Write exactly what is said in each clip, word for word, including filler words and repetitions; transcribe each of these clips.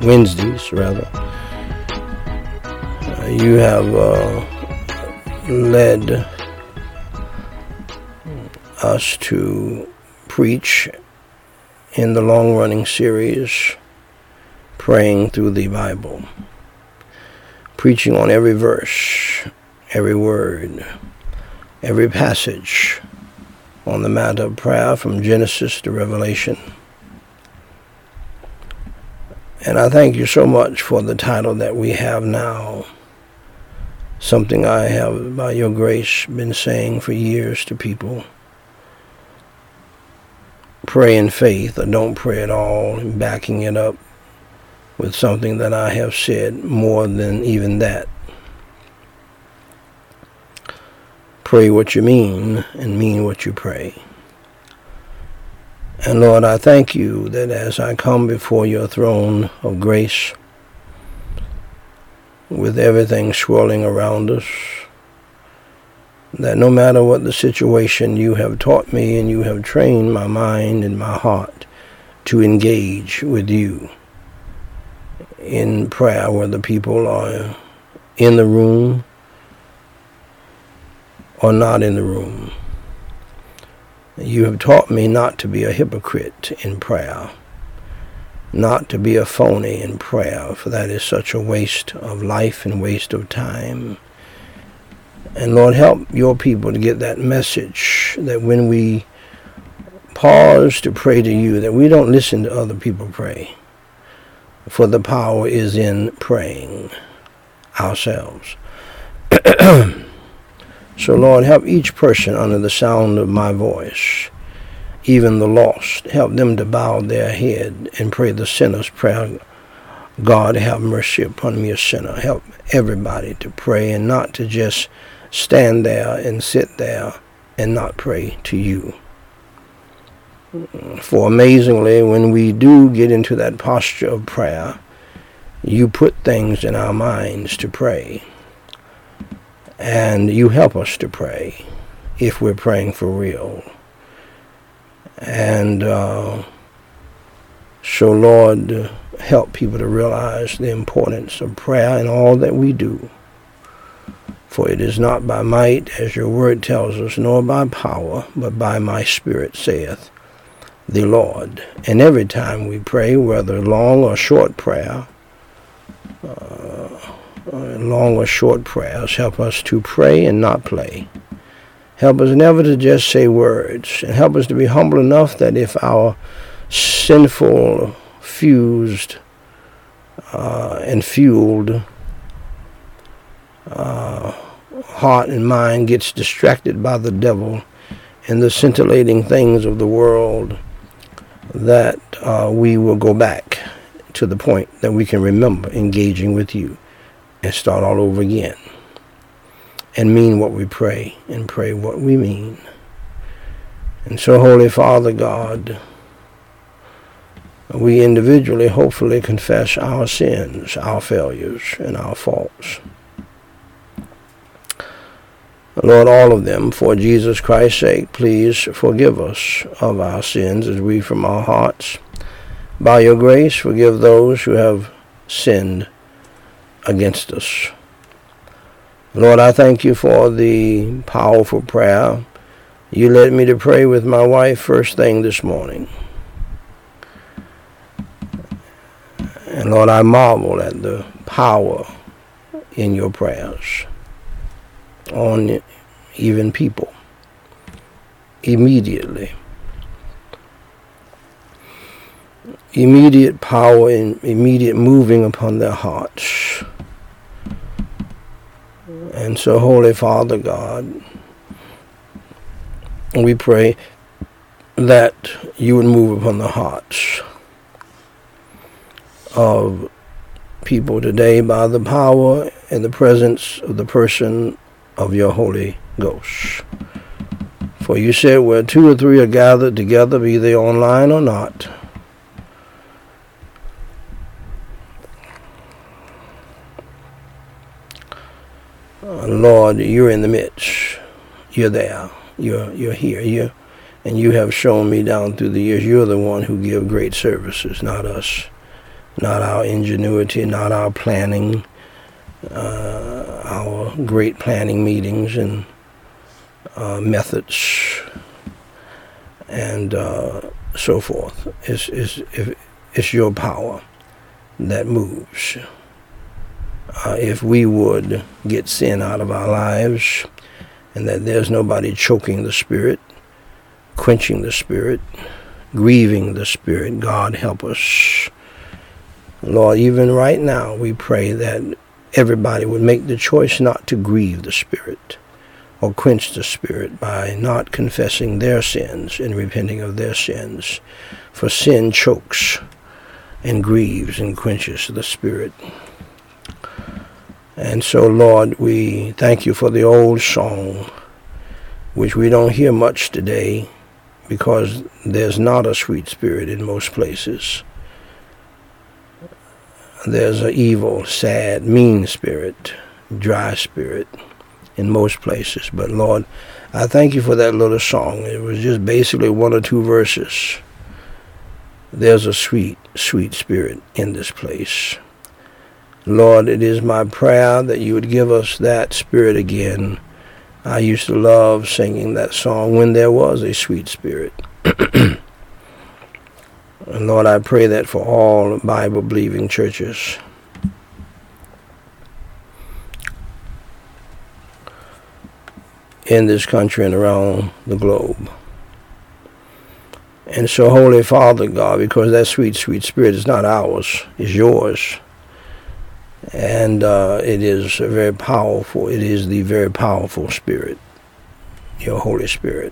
Wednesdays rather. Uh, you have uh, led us to preach in the long-running series, Praying Through the Bible, preaching on every verse, every word, every passage on the matter of prayer from Genesis to Revelation. And I thank you so much for the title that we have now, something I have, by your grace, been saying for years to people. Pray in faith, or don't pray at all, and backing it up with something that I have said more than even that. Pray what you mean, and mean what you pray. And Lord, I thank you that as I come before your throne of grace, with everything swirling around us, that no matter what the situation, you have taught me and you have trained my mind and my heart to engage with you in prayer, whether people are in the room or not in the room. You have taught me not to be a hypocrite in prayer, not to be a phony in prayer, for that is such a waste of life and waste of time. And Lord, help your people to get that message, that when we pause to pray to you, that we don't listen to other people pray, for the power is in praying ourselves. So, Lord, help each person under the sound of my voice, even the lost. Help them to bow their head and pray the sinner's prayer. God, have mercy upon me, a sinner. Help everybody to pray and not to just stand there and sit there and not pray to you. For amazingly, when we do get into that posture of prayer, you put things in our minds to pray. And you help us to pray if we're praying for real. And uh, so, Lord, help people to realize the importance of prayer in all that we do. For it is not by might, as your word tells us, nor by power, but by my Spirit, saith the Lord. And every time we pray, whether long or short prayer, uh, long or short prayers, help us to pray and not play. Help us never to just say words, and help us to be humble enough that if our sinful, fused, uh, and fueled uh, heart and mind gets distracted by the devil and the scintillating things of the world, that uh, we will go back to the point that we can remember engaging with you and start all over again and mean what we pray and pray what we mean. And so, Holy Father God, we individually hopefully confess our sins, our failures, and our faults. Lord, all of them, for Jesus Christ's sake, please forgive us of our sins as we from our hearts, by your grace, forgive those who have sinned against us. Lord, I thank you for the powerful prayer you led me to pray with my wife first thing this morning. And Lord, I marvel at the power in your prayers on even people immediately. Immediate power and immediate moving upon their hearts. And so, Holy Father God, we pray that you would move upon the hearts of people today by the power and the presence of the person of your Holy Ghost. For you said where two or three are gathered together, be they online or not, Lord, you're in the midst. You're there. You're you're here. You and you have shown me down through the years you're the one who give great services, not us. not our ingenuity, not our planning, uh, our great planning meetings and uh, methods and uh, so forth. It's, it's, it's your power that moves. Uh, if we would get sin out of our lives, and that there's nobody choking the Spirit, quenching the Spirit, grieving the Spirit, God help us. Lord, even right now we pray that everybody would make the choice not to grieve the Spirit or quench the Spirit by not confessing their sins and repenting of their sins. For sin chokes and grieves and quenches the Spirit. And so, Lord, we thank you for the old song, which we don't hear much today because there's not a sweet spirit in most places. There's an evil, sad, mean spirit, dry spirit in most places. But, Lord, I thank you for that little song. It was just basically one or two verses. There's a sweet, sweet spirit in this place. Lord, it is my prayer that you would give us that spirit again. I used to love singing that song, When There Was a Sweet Spirit. And Lord, I pray that for all Bible-believing churches. In this country and around the globe. And so, Holy Father God, because that sweet, sweet spirit is not ours, it's yours. And uh, it is very powerful. It is the very powerful Spirit, your Holy Spirit.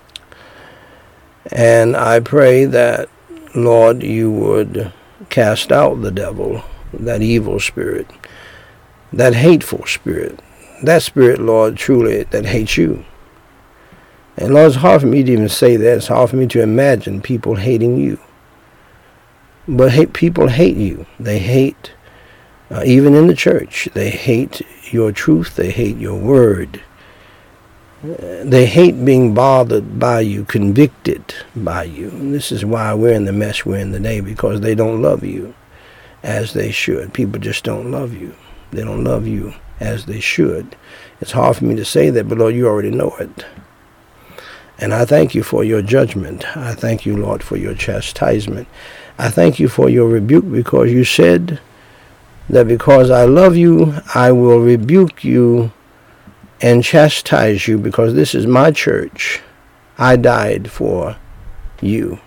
And I pray that, Lord, you would cast out the devil, that evil spirit, that hateful spirit, that spirit, Lord, truly, that hates you. And Lord, it's hard for me to even say that. It's hard for me to imagine people hating you. But hate, people hate you. They hate Uh, even in the church, they hate your truth. They hate your word. Uh, they hate being bothered by you, convicted by you. And this is why we're in the mess we're in today, because they don't love you as they should. People just don't love you. They don't love you as they should. It's hard for me to say that, but Lord, you already know it. And I thank you for your judgment. I thank you, Lord, for your chastisement. I thank you for your rebuke, because you said that because I love you, I will rebuke you and chastise you, because this is my church. I died for you.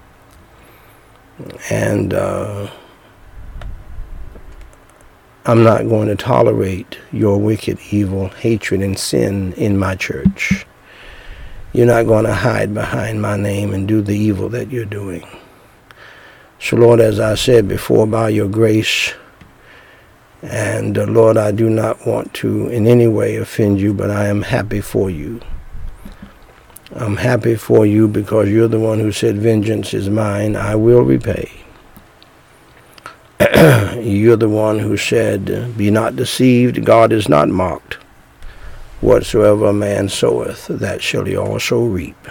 And uh, I'm not going to tolerate your wicked, evil, hatred, and sin in my church. You're not going to hide behind my name and do the evil that you're doing. So, Lord, as I said before, by your grace, and uh, Lord, I do not want to in any way offend you, but I am happy for you. I'm happy for you because you're the one who said, vengeance is mine, I will repay. You're the one who said, be not deceived, God is not mocked. Whatsoever a man soweth, that shall he also reap.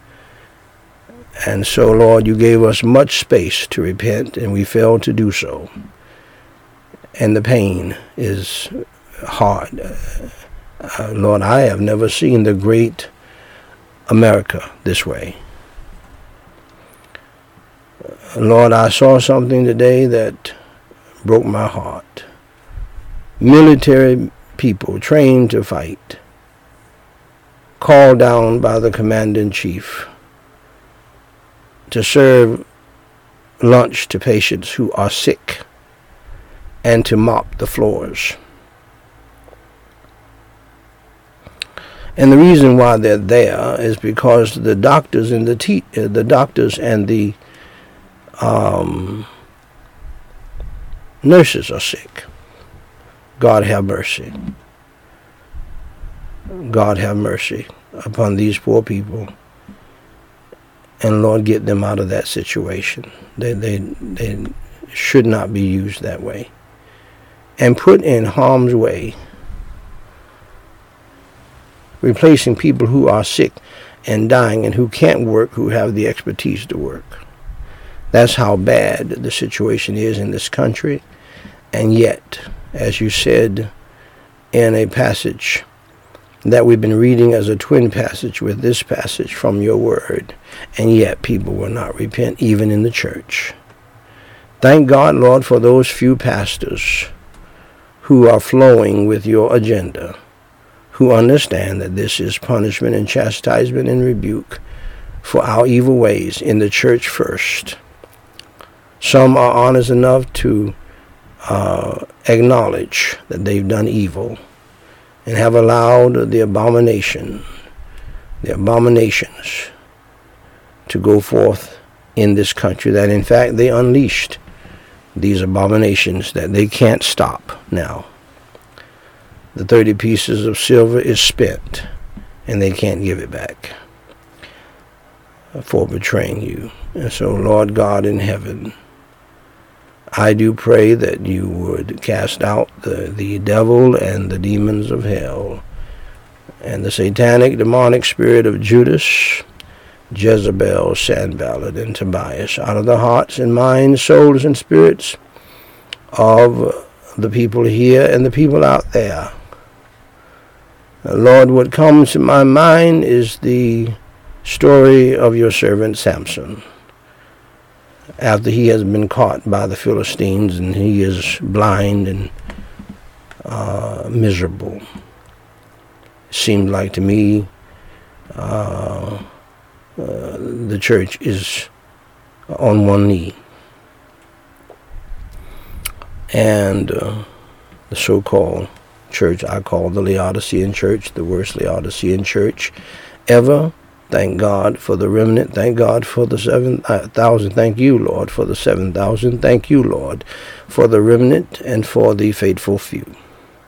And so, Lord, you gave us much space to repent, and we failed to do so. And the pain is hard. Uh, Lord, I have never seen the great America this way. Uh, Lord, I saw something today that broke my heart. Military people trained to fight, called down by the commander-in-chief to serve lunch to patients who are sick, and to mop the floors. And the reason why they're there is because the doctors and the te- uh, the doctors and the um, nurses are sick. God have mercy. God have mercy upon these poor people. And Lord, get them out of that situation. They they they should not be used that way. And put in harm's way, replacing people who are sick and dying and who can't work, who have the expertise to work. That's how bad the situation is in this country. And yet, as you said in a passage that we've been reading as a twin passage with this passage from your word, and yet people will not repent, even in the church. Thank God, Lord, for those few pastors who are flowing with your agenda, who understand that this is punishment and chastisement and rebuke for our evil ways in the church first. Some are honest enough to uh, acknowledge that they've done evil and have allowed the abomination, the abominations to go forth in this country, that in fact they unleashed these abominations that they can't stop now. The thirty pieces of silver is spent, and they can't give it back for betraying you. And so, Lord God in heaven, I do pray that you would cast out the, the devil and the demons of hell and the satanic demonic spirit of Judas, Jezebel, Sanballat, and Tobias out of the hearts and minds, souls, and spirits of the people here and the people out there. Lord, what comes to my mind is the story of your servant Samson. After he has been caught by the Philistines and he is blind and uh, miserable. It seemed like to me uh, uh, the church is on one knee. And uh, the so-called church I call the Laodicean church, the worst Laodicean church ever. Thank God for the remnant. Thank God for the seven thousand. Thank you, Lord, for the seven thousand. Thank you, Lord, for the remnant and for the faithful few.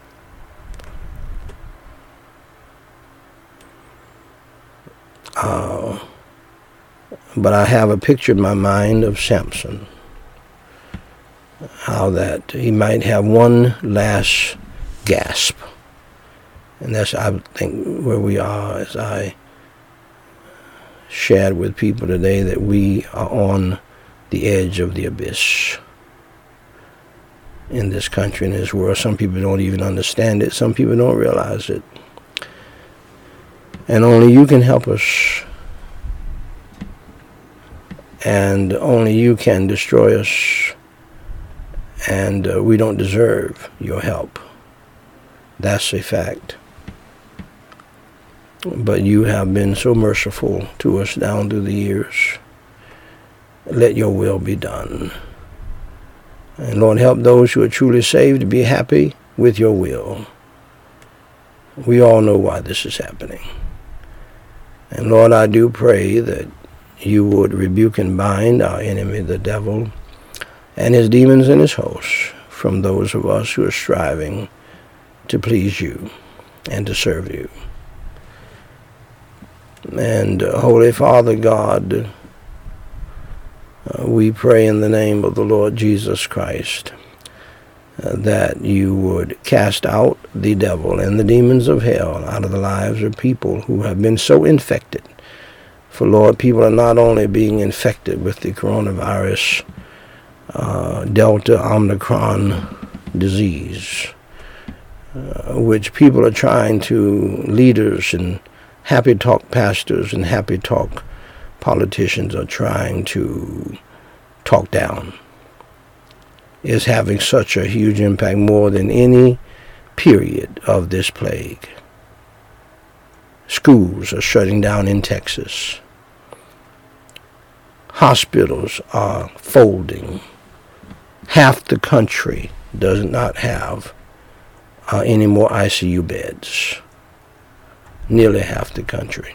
Uh, but I have a picture in my mind of Samson. How that he might have one last gasp. And that's, I think, where we are, as I shared with people today, that we are on the edge of the abyss in this country, in this world. Some people don't even understand it. Some people don't realize it. And only you can help us. And only you can destroy us. And uh, we don't deserve your help. That's a fact. But you have been so merciful to us down through the years. Let your will be done. And Lord, help those who are truly saved to be happy with your will. We all know why this is happening. And Lord, I do pray that you would rebuke and bind our enemy, the devil, and his demons and his hosts, from those of us who are striving to please you and to serve you. And uh, Holy Father God, uh, we pray in the name of the Lord Jesus Christ uh, that you would cast out the devil and the demons of hell out of the lives of people who have been so infected. For Lord, people are not only being infected with the coronavirus, uh, Delta, Omicron disease, uh, which people are trying to, leaders and happy talk pastors and happy talk politicians are trying to talk down, is having such a huge impact, more than any period of this plague. Schools are shutting down in Texas. Hospitals are folding. Half the country does not have uh, any more I C U beds. Nearly half the country.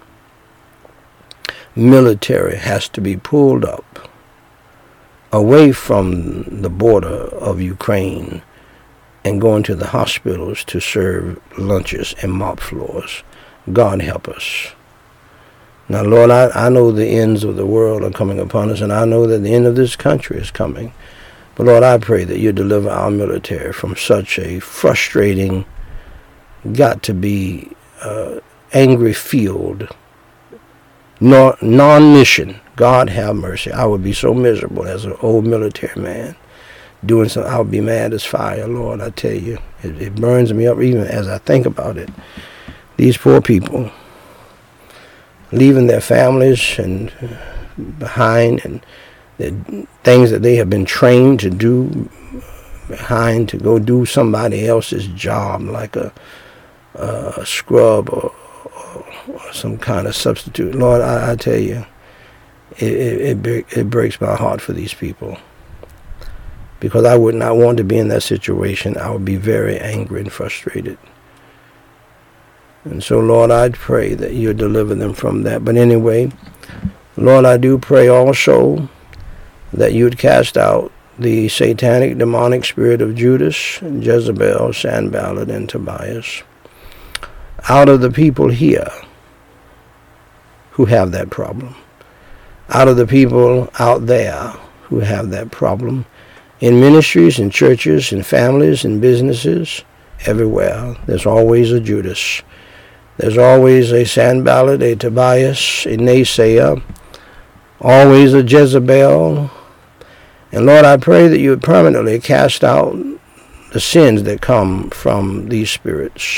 Military has to be pulled up away from the border of Ukraine and go into the hospitals to serve lunches and mop floors. God help us. Now, Lord, I, I know the ends of the world are coming upon us, and I know that the end of this country is coming. But, Lord, I pray that you deliver our military from such a frustrating, got to be uh, angry field, non-mission God have mercy. I would be so miserable as an old military man doing something. I would be mad as fire, Lord, I tell you. It, it burns me up even as I think about it. These poor people leaving their families and behind, and the things that they have been trained to do behind, to go do somebody else's job like a, a scrub or, or some kind of substitute. Lord, I, I tell you, it, it, it, it breaks my heart for these people, because I would not want to be in that situation. I would be very angry and frustrated. And so, Lord, I pray that you deliver them from that. But anyway, Lord, I do pray also that you'd cast out the satanic, demonic spirit of Judas, Jezebel, Sanballat, and Tobias out of the people here who have that problem, out of the people out there who have that problem, in ministries, in churches, in families, in businesses, everywhere. There's always a Judas. There's always a Sanballat, a Tobias, a naysayer, always a Jezebel. And Lord, I pray that you would permanently cast out the sins that come from these spirits.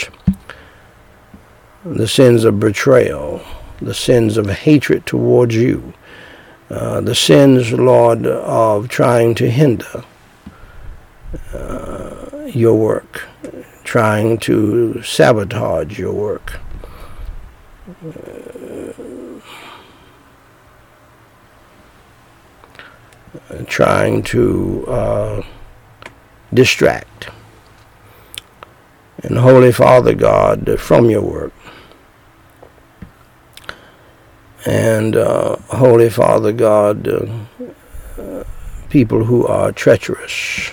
The sins of betrayal, the sins of hatred towards you, uh, the sins, Lord, of trying to hinder uh, your work, trying to sabotage your work. Uh, trying to uh, distract. And Holy Father God, from your work. And uh, Holy Father God, uh, uh, people who are treacherous.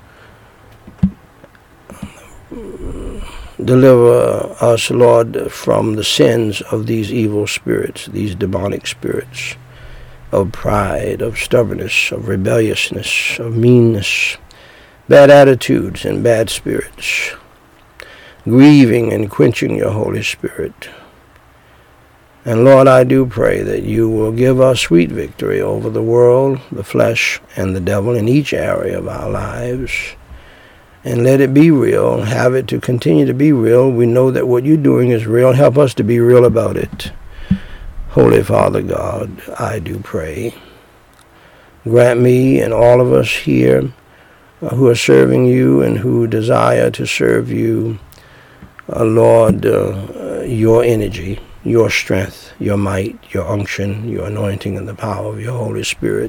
Deliver us, Lord, from the sins of these evil spirits, these demonic spirits, of pride, of stubbornness, of rebelliousness, of meanness, bad attitudes and bad spirits, grieving and quenching your Holy Spirit. And Lord, I do pray that you will give us sweet victory over the world, the flesh, and the devil in each area of our lives. And let it be real, have it to continue to be real. We know that what you're doing is real. Help us to be real about it. Holy Father God, I do pray. Grant me and all of us here uh, who are serving you and who desire to serve you, uh, Lord, uh, your energy, your strength, your might, your unction, your anointing, and the power of your Holy Spirit,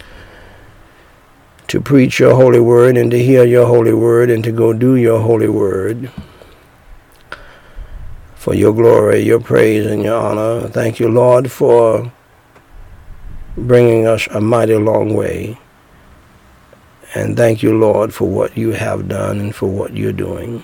to preach your holy word and to hear your holy word and to go do your holy word. For your glory, your praise, and your honor. Thank you, Lord, for bringing us a mighty long way. And thank you, Lord, for what you have done and for what you're doing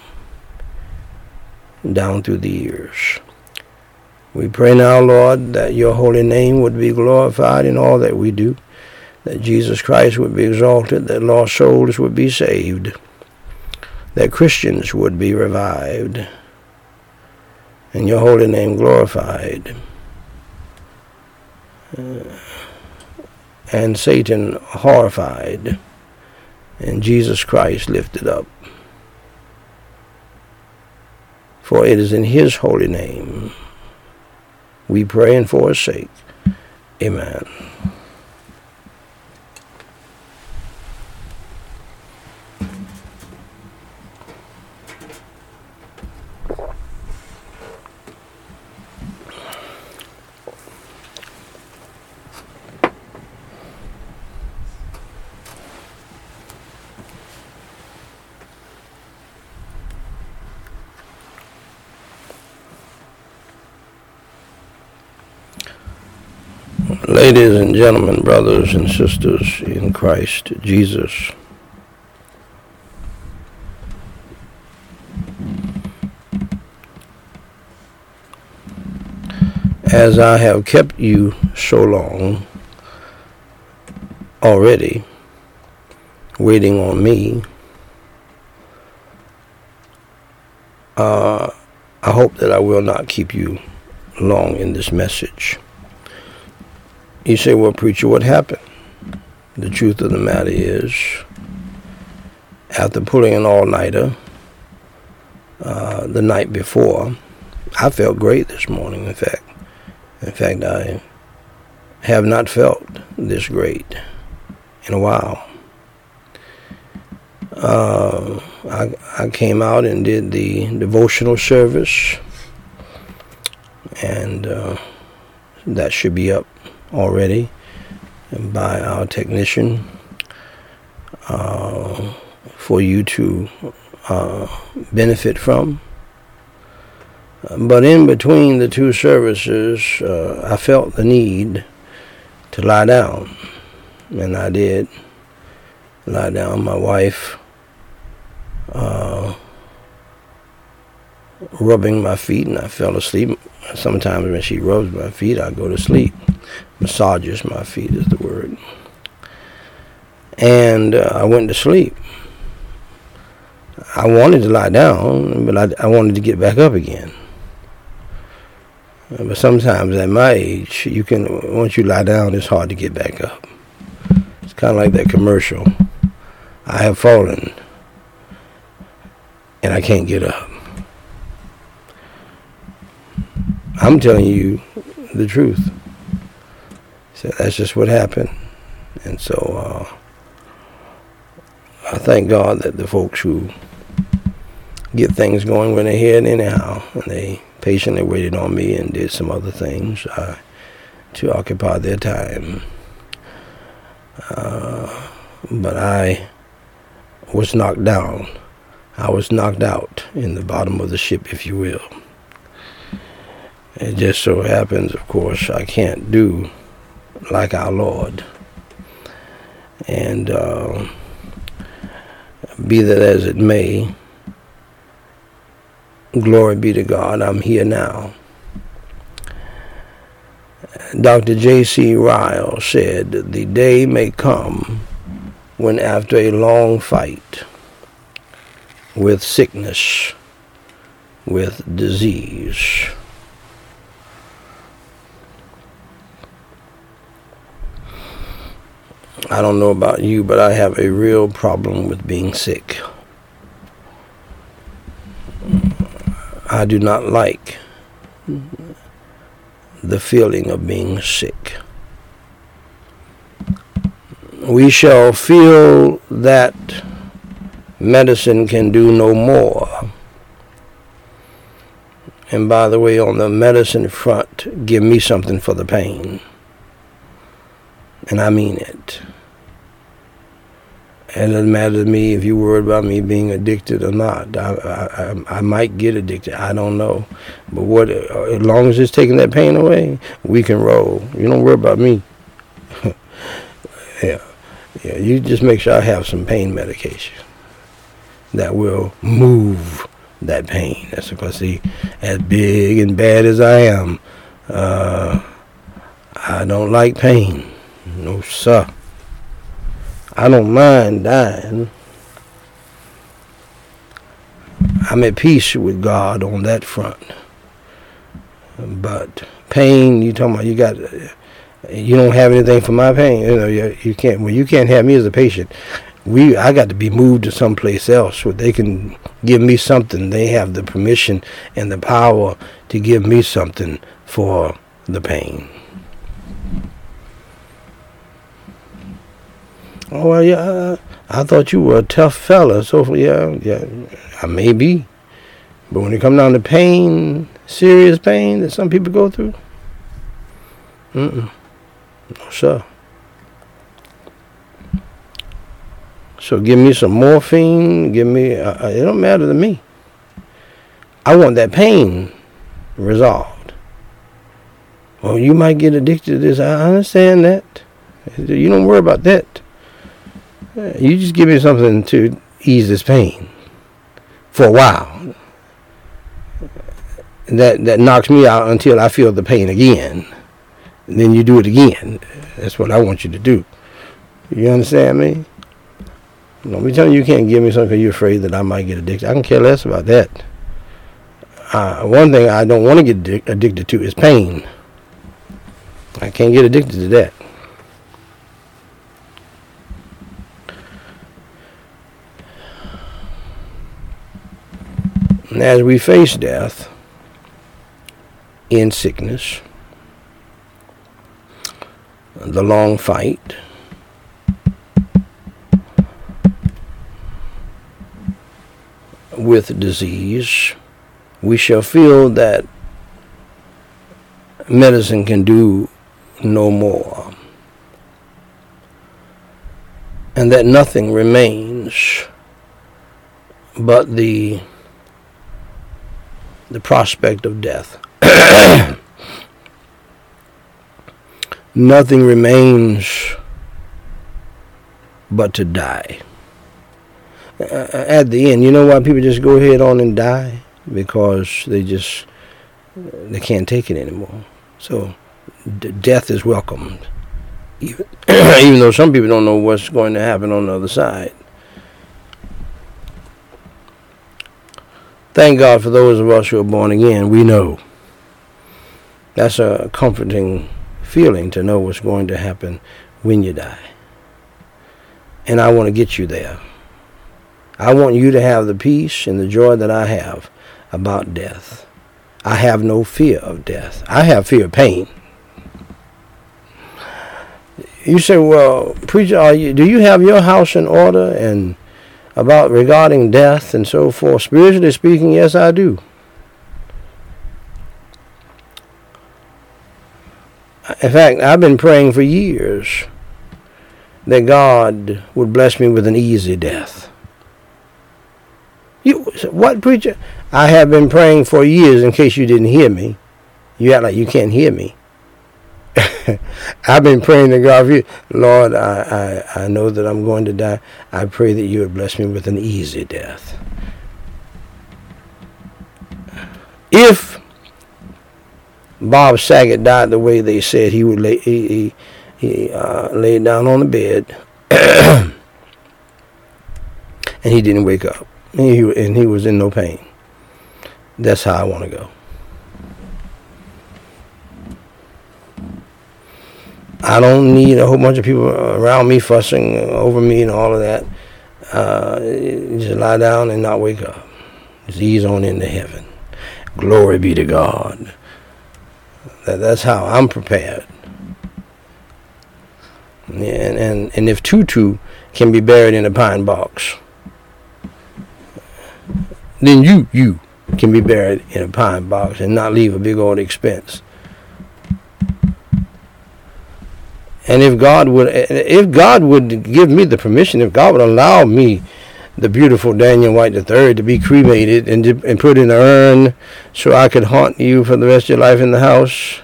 down through the years. We pray now, Lord, that your holy name would be glorified in all that we do, that Jesus Christ would be exalted, that lost souls would be saved, that Christians would be revived, and your holy name glorified, uh, and Satan horrified, and Jesus Christ lifted up. For it is in his holy name we pray and for his sake. Amen. Ladies and gentlemen, brothers and sisters in Christ Jesus, as I have kept you so long already, waiting on me, uh, I hope that I will not keep you long in this message. You say, well, preacher, what happened? The truth of the matter is, after pulling an all-nighter uh, the night before, I felt great this morning, in fact. In fact, I have not felt this great in a while. Uh, I, I came out and did the devotional service, and uh, that should be up already by our technician uh, for you to uh, benefit from. But in between the two services, uh, I felt the need to lie down, and I did lie down. My wife uh, rubbing my feet, and I fell asleep. Sometimes when she rubs my feet, I go to sleep. Massages my feet is the word. And uh, I went to sleep. I wanted to lie down, but I, I wanted to get back up again. Uh, but sometimes at my age, you can, once you lie down, it's hard to get back up. It's kind of like that commercial. I have fallen, and I can't get up. I'm telling you the truth. So that's just what happened. And so uh, I thank God that the folks who get things going when they're here anyhow, and they patiently waited on me and did some other things uh, to occupy their time. Uh, but I was knocked down. I was knocked out in the bottom of the ship, if you will. It just so happens, of course, I can't do like our Lord. And uh, be that as it may, glory be to God, I'm here now. Doctor J C Ryle said, the day may come when after a long fight with sickness, with disease, I don't know about you, but I have a real problem with being sick. I do not like the feeling of being sick. We shall feel that medicine can do no more. And by the way, on the medicine front, give me something for the pain. And I mean it. It doesn't matter to me if you're worried about me being addicted or not. I, I, I might get addicted. I don't know. But what? As long as it's taking that pain away, we can roll. You don't worry about me. yeah. Yeah. You just make sure I have some pain medication that will move that pain. That's because, see, as big and bad as I am, uh, I don't like pain. No, sir. I don't mind dying. I'm at peace with God on that front. But pain, you talking about you got, you don't have anything for my pain. You know, you, you can't. Well, you can't have me as a patient. We, I got to be moved to someplace else where they can give me something. They have the permission and the power to give me something for the pain. Oh, well, yeah, uh, I thought you were a tough fella. So, yeah, yeah, I may be. But when it comes down to pain, serious pain that some people go through, mm-mm, no, sir. So give me some morphine, give me, uh, it don't matter to me. I want that pain resolved. Well, you might get addicted to this. I understand that. You don't worry about that. You just give me something to ease this pain for a while. That that knocks me out until I feel the pain again. And then you do it again. That's what I want you to do. You understand me? Don't be telling me you can't give me something because you're afraid that I might get addicted. I can care less about that. Uh, one thing I don't want to get addic- addicted to is pain. I can't get addicted to that. And as we face death in sickness, the long fight, with disease, we shall feel that medicine can do no more, and that nothing remains but the the prospect of death. Nothing remains but to die. Uh, at the end, you know why people just go ahead on and die? Because they just they can't take it anymore. So d- death is welcomed, even, even though some people don't know what's going to happen on the other side. Thank God for those of us who are born again. We know. That's a comforting feeling to know what's going to happen when you die. And I want to get you there. I want you to have the peace and the joy that I have about death. I have no fear of death. I have fear of pain. You say, well, preacher, are you, do you have your house in order and about regarding death and so forth? Spiritually speaking, yes, I do. In fact, I've been praying for years that God would bless me with an easy death. You, what, preacher? I have been praying for years, in case you didn't hear me. You act like you can't hear me. I've been praying to God for you. Lord, I, I, I know that I'm going to die. I pray that you would bless me with an easy death. If Bob Saget died the way they said he would lay, he, he, he uh, laid down on the bed, and he didn't wake up, and he, and he was in no pain. That's how I want to go. I don't need a whole bunch of people around me fussing over me and all of that. Uh, just lie down and not wake up. Just ease on into heaven. Glory be to God. That, that's how I'm prepared. And, and, and if Tutu can be buried in a pine box, then you, you can be buried in a pine box and not leave a big old expense. And if God would, if God would give me the permission, if God would allow me, the beautiful Daniel White the third, to be cremated and to, and put in an urn, so I could haunt you for the rest of your life in the house.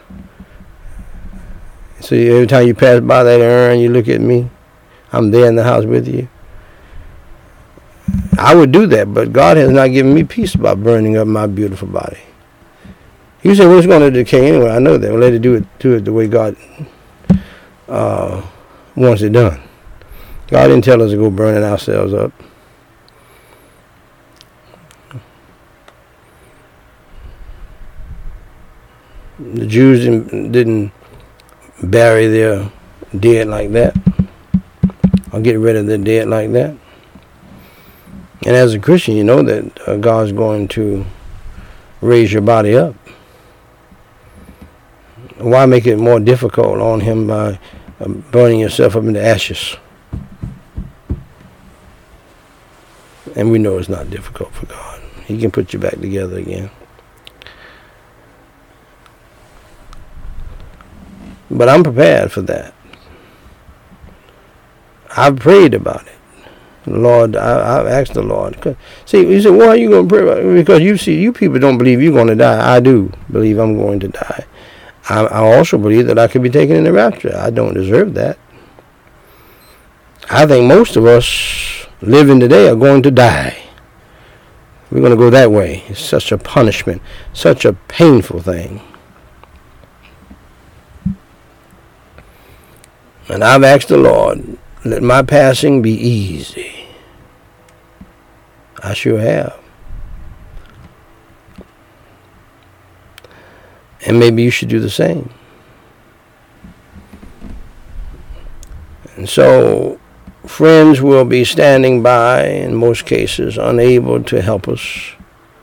So every time you pass by that urn, you look at me. I'm there in the house with you. I would do that, but God has not given me peace about burning up my beautiful body. You say, well, it's going to decay anyway. I know that. Well, let it do it, do it the way God Uh, wants it done. God didn't tell us to go burning ourselves up. The Jews didn't, didn't bury their dead like that, or get rid of their dead like that. And as a Christian, you know that uh, God's going to raise your body up. Why make it more difficult on him by burning yourself up into ashes? And we know it's not difficult for God. He can put you back together again. But I'm prepared for that. I've prayed about it. Lord, I, I've asked the Lord. See, you say, why are you going to pray about it? Because you see, you people don't believe you're going to die. I do believe I'm going to die. I, I also believe that I could be taken in the rapture. I don't deserve that. I think most of us living today are going to die. We're going to go that way. It's such a punishment, such a painful thing. And I've asked the Lord, let my passing be easy. I sure have. And maybe you should do the same. so friends will be standing by, in most cases, unable to help us.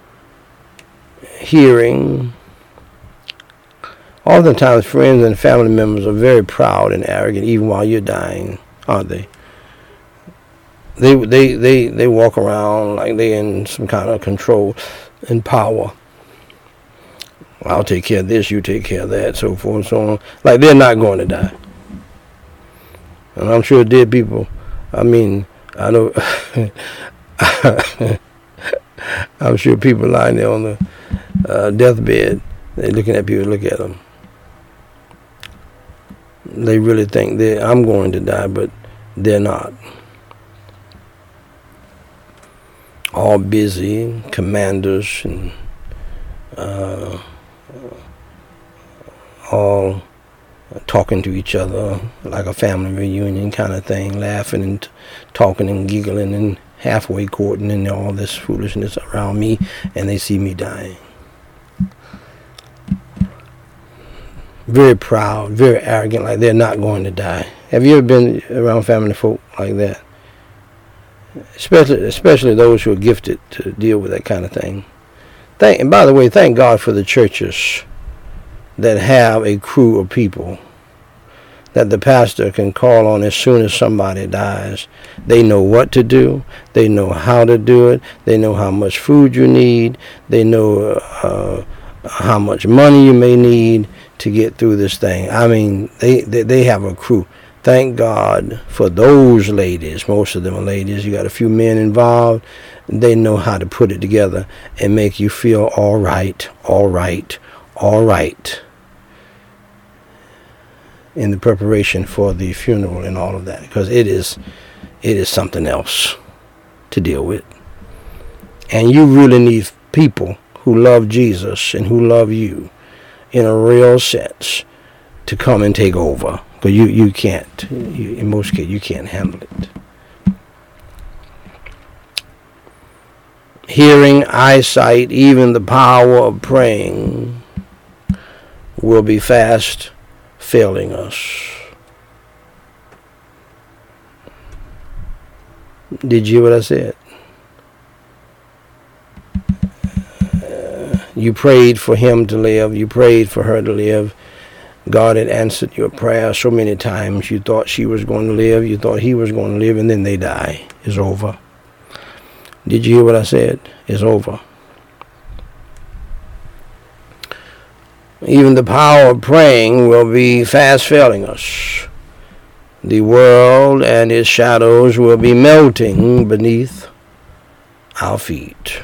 Hearing. Oftentimes, friends and family members are very proud and arrogant, even while you're dying, aren't they? They they they they walk around like they're in some kind of control and power. I'll take care of this, you take care of that, so forth and so on. Like they're not going to die. And I'm sure dead people, I mean, I know, I'm sure people lying there on the uh, deathbed, they're looking at people, look at them. They really think they I'm going to die, but they're not. All busy, commanders, and uh, all talking to each other like a family reunion kind of thing, laughing and t- talking and giggling and halfway courting and all this foolishness around me, and they see me dying. Very proud, very arrogant, like they're not going to die. Have you ever been around family folk like that? Especially, especially those who are gifted to deal with that kind of thing. Thank, and by the way, thank God for the churches that have a crew of people that the pastor can call on as soon as somebody dies. They know what to do. They know how to do it. They know how much food you need. They know uh, how much money you may need to get through this thing. I mean, they, they, they have a crew. Thank God for those ladies. Most of them are ladies. You got a few men involved. They know how to put it together and make you feel all right, all right, all right in the preparation for the funeral and all of that, because it is it is something else to deal with. And you really need people who love Jesus and who love you in a real sense to come and take over, because you, you can't, you, in most cases, you can't handle it. Hearing, eyesight, even the power of praying will be fast failing us. Did you hear what I said? Uh, you prayed for him to live. You prayed for her to live. God had answered your prayer so many times. You thought she was going to live. You thought he was going to live, and then they die. It's over. Did you hear what I said? It's over. Even the power of praying will be fast failing us. The world and its shadows will be melting beneath our feet.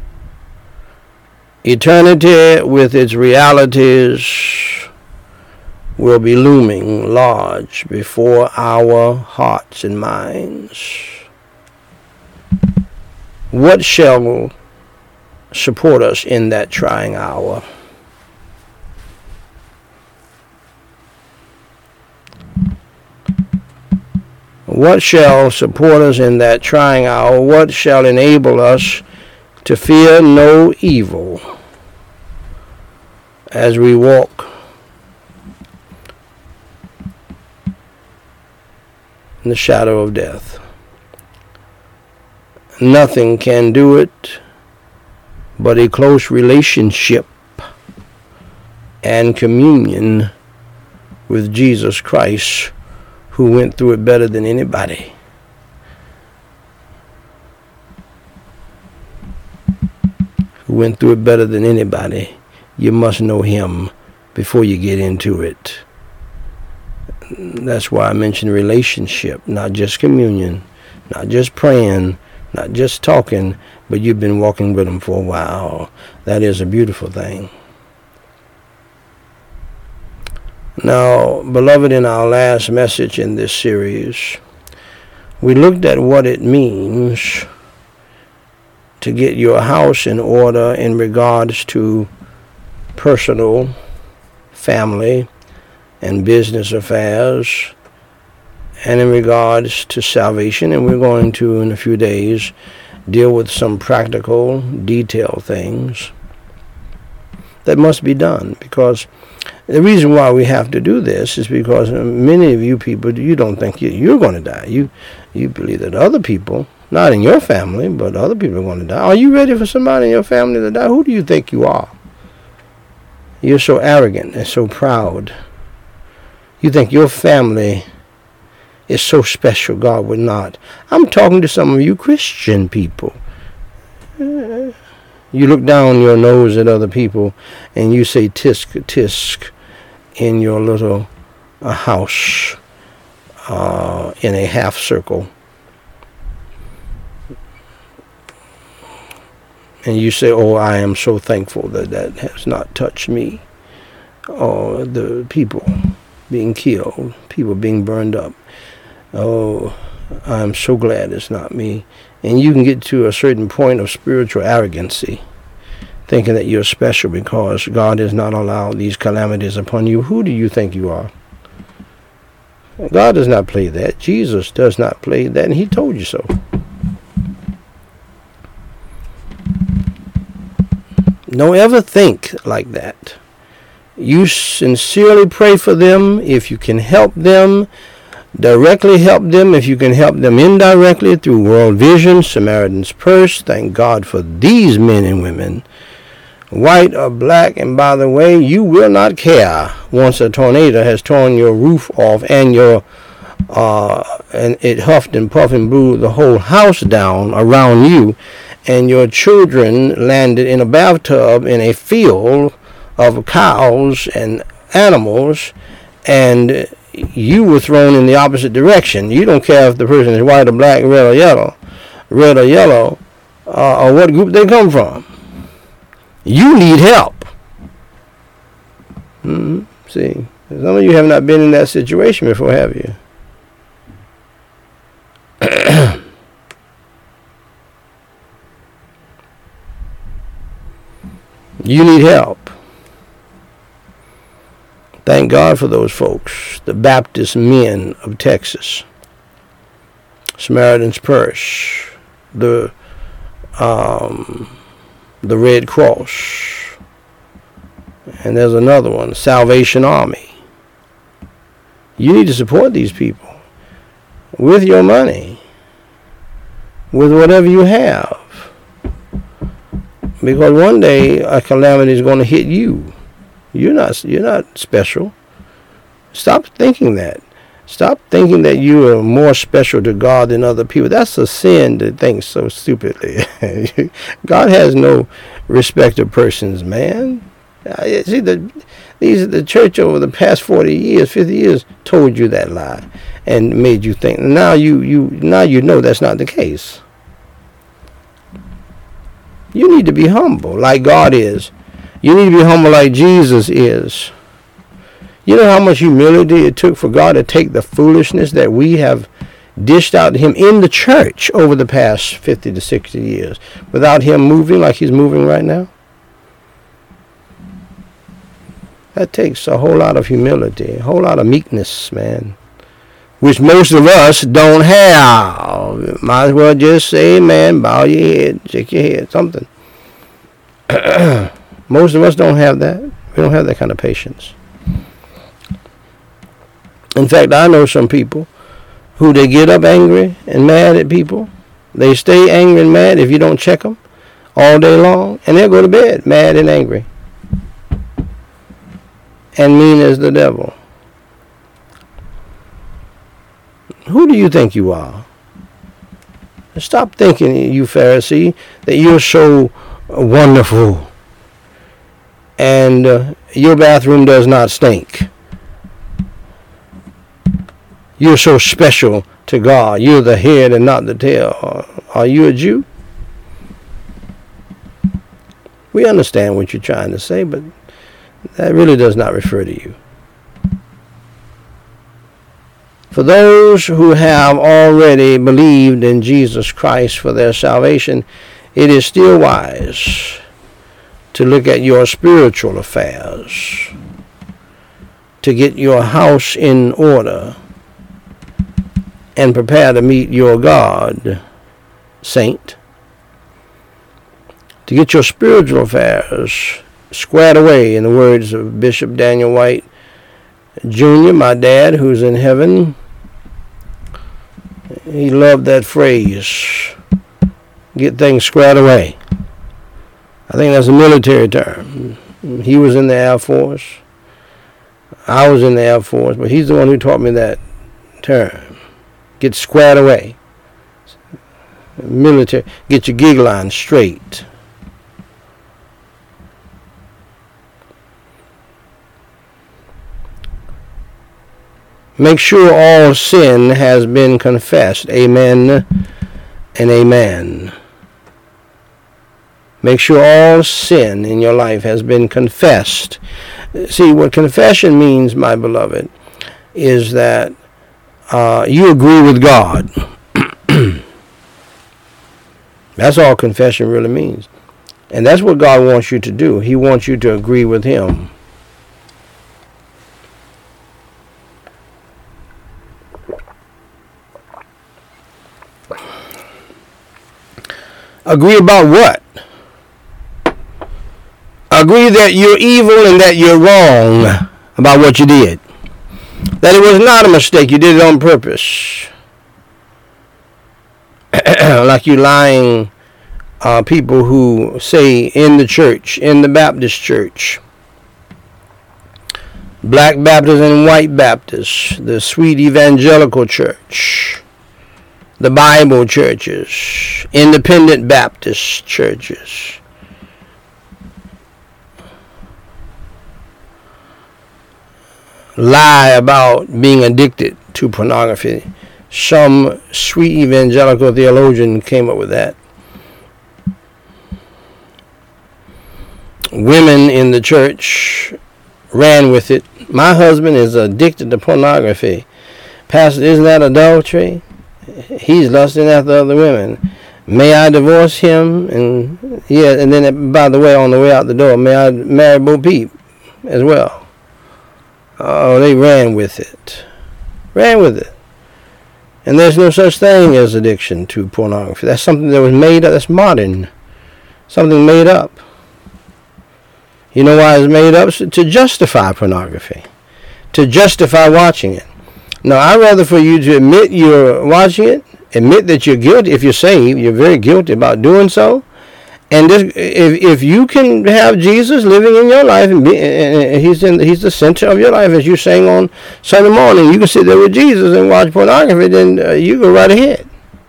Eternity with its realities will be looming large before our hearts and minds. What shall support us in that trying hour? What shall support us in that trying hour? What shall enable us to fear no evil as we walk in the shadow of death? Nothing can do it but a close relationship and communion with Jesus Christ, who went through it better than anybody. Who went through it better than anybody. You must know him before you get into it. That's why I mentioned relationship, not just communion, not just praying, not just talking, but you've been walking with him for a while. That is a beautiful thing. Now, beloved, in our last message in this series, we looked at what it means to get your house in order in regards to personal, family, and business affairs, and in regards to salvation. And we're going to, in a few days, deal with some practical, detailed things that must be done, because the reason why we have to do this is because many of you people, you don't think you, you're going to die. You you believe that other people, not in your family, but other people are going to die. Are you ready for somebody in your family to die? Who do you think you are? You're so arrogant and so proud. You think your family is so special. God would not. I'm talking to some of you Christian people. Uh, you look down your nose at other people and you say tisk, tisk in your little uh, house uh, in a half circle. And you say, oh, I am so thankful that that has not touched me. Or the people being killed, people being burned up. Oh, I'm so glad it's not me. And you can get to a certain point of spiritual arrogancy, thinking that you're special because God has not allowed these calamities upon you. Who do you think you are? God does not play that. Jesus does not play that, and he told you so. Don't ever think like that. You sincerely pray for them. If you can help them, directly help them. If you can help them indirectly through World Vision, Samaritan's Purse, thank God for these men and women, white or black. And by the way, you will not care once a tornado has torn your roof off and your uh, and it huffed and puffed and blew the whole house down around you, and your children landed in a bathtub in a field of cows and animals, and you were thrown in the opposite direction. You don't care if the person is white or black, red or yellow, red or yellow, uh, or what group they come from. You need help. Mm-hmm. See, some of you have not been in that situation before, have you? You need help. Thank God for those folks, the Baptist men of Texas, Samaritan's Purse, the um, the Red Cross, and there's another one, Salvation Army. You need to support these people with your money, with whatever you have, because one day a calamity is going to hit you. You're not you're not special. Stop thinking that. Stop thinking that you are more special to God than other people. That's a sin to think so stupidly. God has no respect of persons, man. See, the these the church over the past forty years, fifty years told you that lie and made you think. Now you you now you know that's not the case. You need to be humble like God is. You need to be humble like Jesus is. You know how much humility it took for God to take the foolishness that we have dished out to him in the church over the past fifty to sixty years without him moving like he's moving right now? That takes a whole lot of humility, a whole lot of meekness, man, which most of us don't have. Might as well just say amen, bow your head, shake your head, something. Most of us don't have that. We don't have that kind of patience. In fact, I know some people who they get up angry and mad at people. They stay angry and mad if you don't check them all day long, and they'll go to bed mad and angry and mean as the devil. Who do you think you are? Stop thinking, you Pharisee, that you're so wonderful and uh, your bathroom does not stink. You're so special to God. You're the head and not the tail. Are you a Jew? We understand what you're trying to say, but that really does not refer to you. For those who have already believed in Jesus Christ for their salvation, it is still wise to look at your spiritual affairs, to get your house in order, and prepare to meet your God, saint. To get your spiritual affairs squared away, in the words of Bishop Daniel White Junior, my dad, who's in heaven. He loved that phrase, get things squared away. I think that's a military term. He was in the Air Force. I was in the Air Force, but he's the one who taught me that term. Get squared away. Military, get your gig line straight. Make sure all sin has been confessed. Amen and amen. Make sure all sin in your life has been confessed. See, what confession means, my beloved, is that uh, you agree with God. That's all confession really means. And that's what God wants you to do. He wants you to agree with Him. Agree about what? Agree that you're evil and that you're wrong about what you did. That it was not a mistake. You did it on purpose. Like you lying uh, people who say in the church, in the Baptist church, Black Baptists and White Baptists, the sweet evangelical church, the Bible churches, independent Baptist churches. Lie about being addicted to pornography. Some sweet evangelical theologian came up with that. Women in the church ran with it. My husband is addicted to pornography. Pastor, isn't that adultery? He's lusting after other women. May I divorce him? And yeah, and then by the way, on the way out the door, may I marry Bo Peep as well? Oh, they ran with it. Ran with it. And there's no such thing as addiction to pornography. That's something that was made up. That's modern. Something made up. You know why it's made up? To justify pornography. To justify watching it. Now, I'd rather for you to admit you're watching it, admit that you're guilty. If you're saved, you're very guilty about doing so. And this, if if you can have Jesus living in your life, and, be, and he's in he's the center of your life, as you sang on Sunday morning, you can sit there with Jesus and watch pornography, then uh, you go right ahead.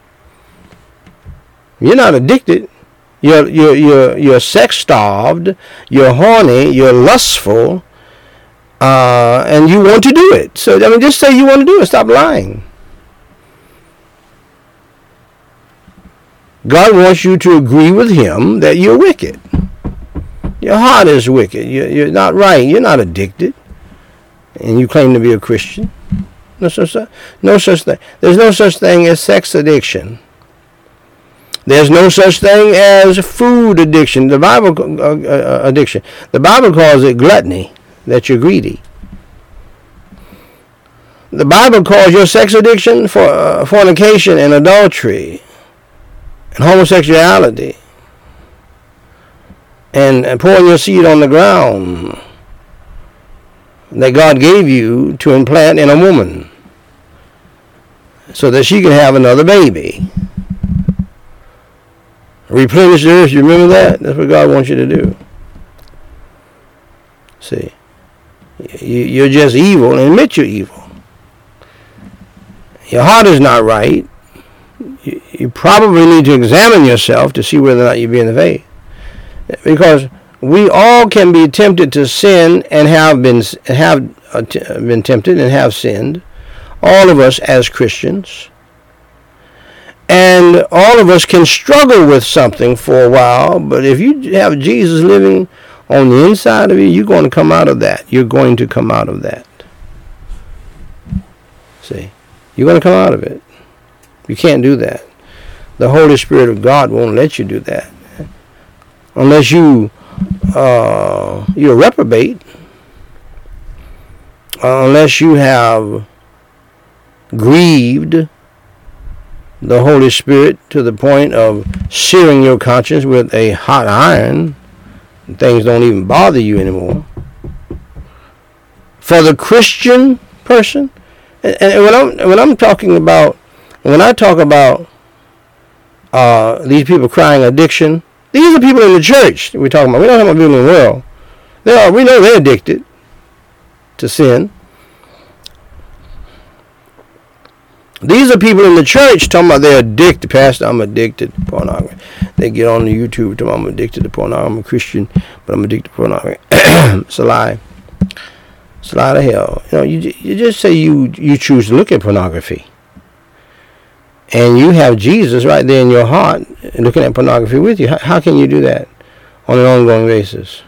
You're not addicted. You're you're you're you're sex starved. You're horny. You're lustful. Uh, and you want to do it. So, I mean, just say you want to do it. Stop lying. God wants you to agree with Him that you're wicked. Your heart is wicked. You're, you're not right. You're not addicted. And you claim to be a Christian. No such, no such thing. There's no such thing as sex addiction. There's no such thing as food addiction. The Bible uh, uh, addiction. The Bible calls it gluttony. That you're greedy. The Bible calls your sex addiction for uh, fornication and adultery and homosexuality and, and pouring your seed on the ground that God gave you to implant in a woman so that she can have another baby. Replenish the earth. You remember that? That's what God wants you to do. See. You're just evil, and admit you're evil. Your heart is not right. You probably need to examine yourself to see whether or not you be in the faith. Because we all can be tempted to sin and have been have been tempted and have sinned. All of us as Christians. And all of us can struggle with something for a while, but if you have Jesus living on the inside of you, you're going to come out of that. You're going to come out of that. See? You're going to come out of it. You can't do that. The Holy Spirit of God won't let you do that. Unless you, uh, you're a reprobate. Uh, unless you have grieved the Holy Spirit to the point of searing your conscience with a hot iron. And things don't even bother you anymore. For the Christian person, and, and when I'm when I'm talking about, when I talk about uh, these people crying addiction, these are people in the church that we're talking about. We're not talking about people in the world. They are, we know they're addicted to sin. These are people in the church talking about they're addicted. Pastor, I'm addicted to pornography. They get on the YouTube talking about I'm addicted to pornography. I'm a Christian, but I'm addicted to pornography. It's a lie. It's a lie to hell. You know, you you just say you you choose to look at pornography, and you have Jesus right there in your heart, looking at pornography with you. How, how can you do that on an ongoing basis?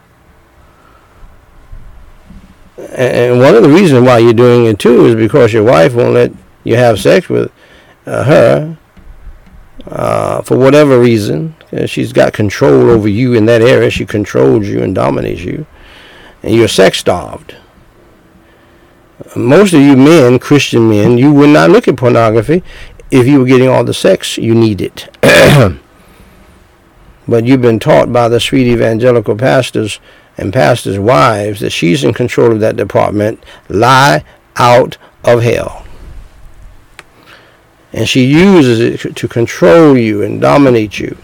And one of the reasons why you're doing it too is because your wife won't let you have sex with uh, her uh, for whatever reason. Uh, she's got control over you in that area. She controls you and dominates you, and you're sex starved. Most of you men, Christian men, you would not look at pornography if you were getting all the sex you needed. But you've been taught by the sweet evangelical pastors and pastors' wives that she's in control of that department. Lie out of hell. And she uses it to control you and dominate you.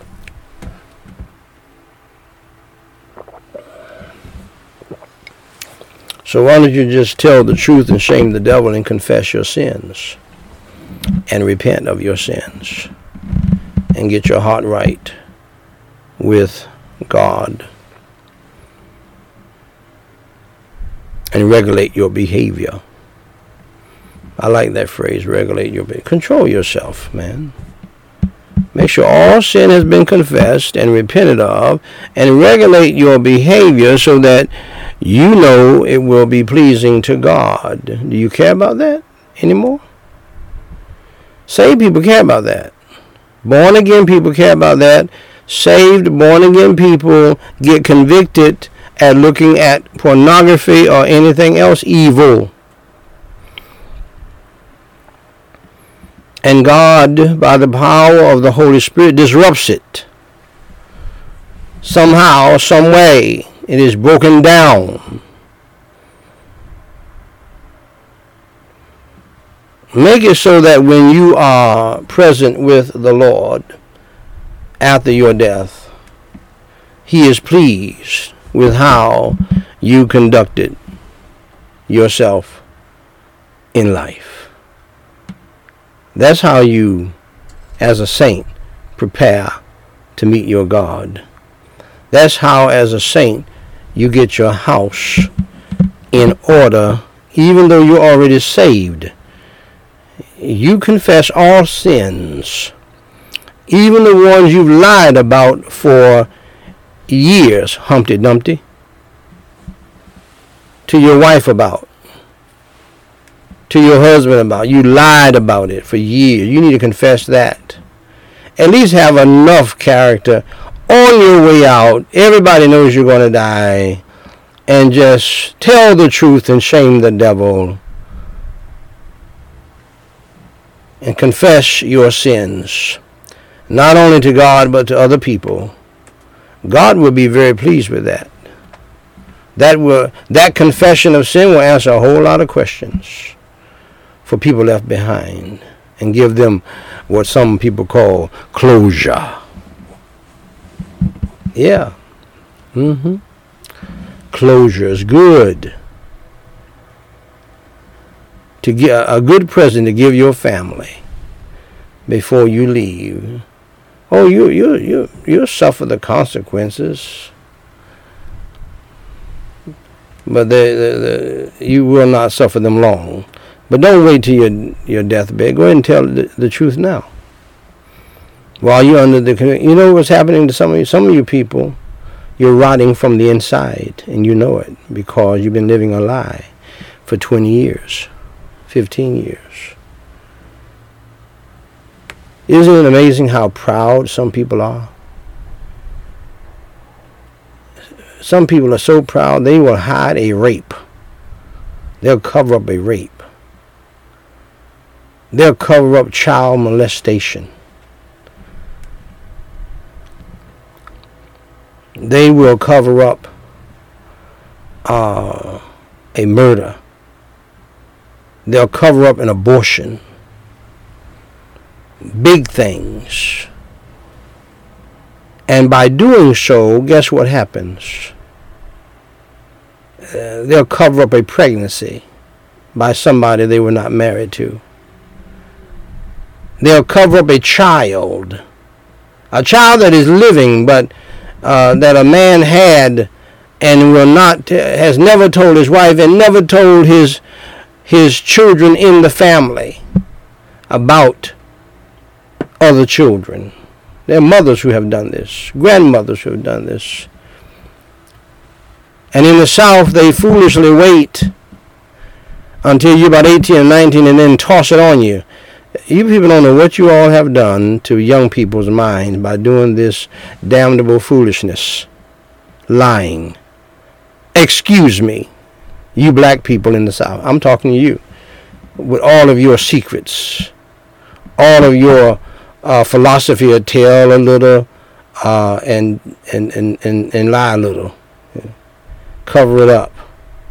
So why don't you just tell the truth and shame the devil and confess your sins and repent of your sins and get your heart right with God and regulate your behavior. I like that phrase, regulate your behavior. Control yourself, man. Make sure all sin has been confessed and repented of, and regulate your behavior so that you know it will be pleasing to God. Do you care about that anymore? Saved people care about that. Born again people care about that. Saved, born again people get convicted at looking at pornography or anything else evil. And God, by the power of the Holy Spirit, disrupts it. Somehow, some way, it is broken down. Make it so that when you are present with the Lord after your death, He is pleased with how you conducted yourself in life. That's how you, as a saint, prepare to meet your God. That's how, as a saint, you get your house in order, even though you're already saved. You confess all sins, even the ones you've lied about for years, Humpty Dumpty, to your wife about, to your husband about. You lied about it for years. You need to confess that. At least have enough character on your way out. Everybody knows you're going to die. And just tell the truth and shame the devil. And confess your sins. Not only to God, but to other people. God will be very pleased with that. That will, that confession of sin will answer a whole lot of questions for people left behind and give them what some people call closure. Yeah. Mm-hmm. Closure is good. To get a good present to give your family before you leave. Oh, you you you you'll suffer the consequences, but the, the, the, you will not suffer them long. But don't wait till your your deathbed. Go ahead and tell the, the truth now. While you're under the, you know what's happening to some of you. Some of you people, you're rotting from the inside, and you know it because you've been living a lie for twenty years, fifteen years. Isn't it amazing how proud some people are? Some people are so proud they will hide a rape. They'll cover up a rape. They'll cover up child molestation. They will cover up uh, a murder. They'll cover up an abortion. Big things. And by doing so, guess what happens? Uh, they'll cover up a pregnancy by somebody they were not married to. They'll cover up a child. A child that is living, but uh, that a man had and will not, has never told his wife and never told his his children in the family about other children. There are mothers who have done this, grandmothers who have done this. And in the South, they foolishly wait until you're about eighteen or nineteen and then toss it on you. You people don't know what you all have done to young people's minds by doing this damnable foolishness. Lying. Excuse me, you black people in the South. I'm talking to you. With all of your secrets. All of your uh, philosophy of tell a little uh, and, and, and, and, and lie a little. Cover it up.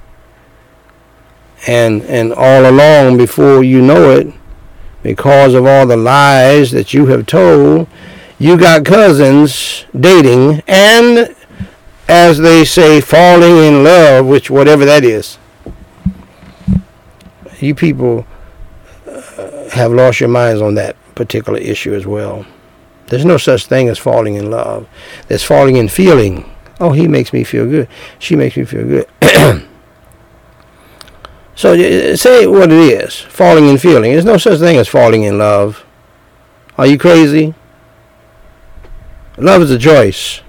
And, and all along, before you know it, because of all the lies that you have told, you got cousins dating and, as they say, falling in love, which whatever that is. You people uh, have lost your minds on that particular issue as well. There's no such thing as falling in love. There's falling in feeling. Oh, he makes me feel good. She makes me feel good. So say what it is, falling in feeling. There's no such thing as falling in love. Are you crazy? Love is a choice.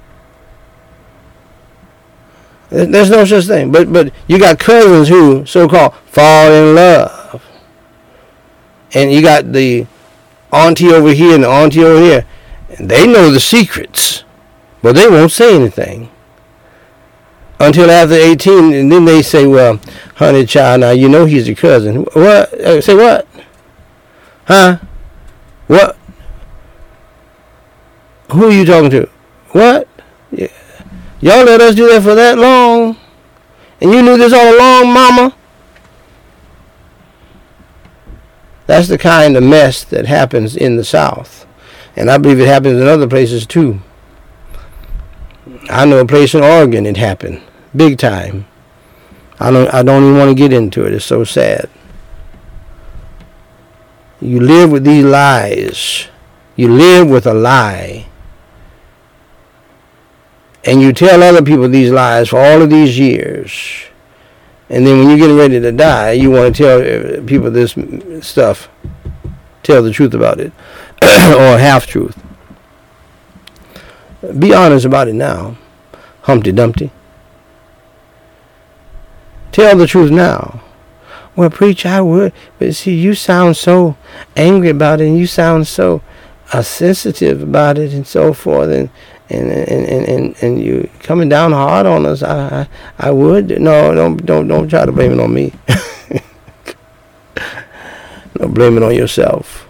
There's no such thing. But but you got cousins who so-called fall in love. And you got the auntie over here and the auntie over here. And they know the secrets. But they won't say anything. Until after eighteen, and then they say, well, honey, child, now you know he's your cousin. What? Uh, say what? Huh? What? Who are you talking to? What? Yeah. Y'all let us do that for that long? And you knew this all along, mama? That's the kind of mess that happens in the South. And I believe it happens in other places too. I know a place in Oregon it happened. Big time. I don't I don't even want to get into it. It's so sad. You live with these lies. You live with a lie. And you tell other people these lies for all of these years. And then when you're getting ready to die, you want to tell people this stuff. Tell the truth about it. Or half-truth. Be honest about it now. Humpty Dumpty. Tell the truth now. Well, preacher, I would. But see, you sound so angry about it, and you sound so uh, sensitive about it, and so forth, and and and and and, and you coming down hard on us. I, I I would. No, don't don't don't try to blame it on me. No, blame it on yourself.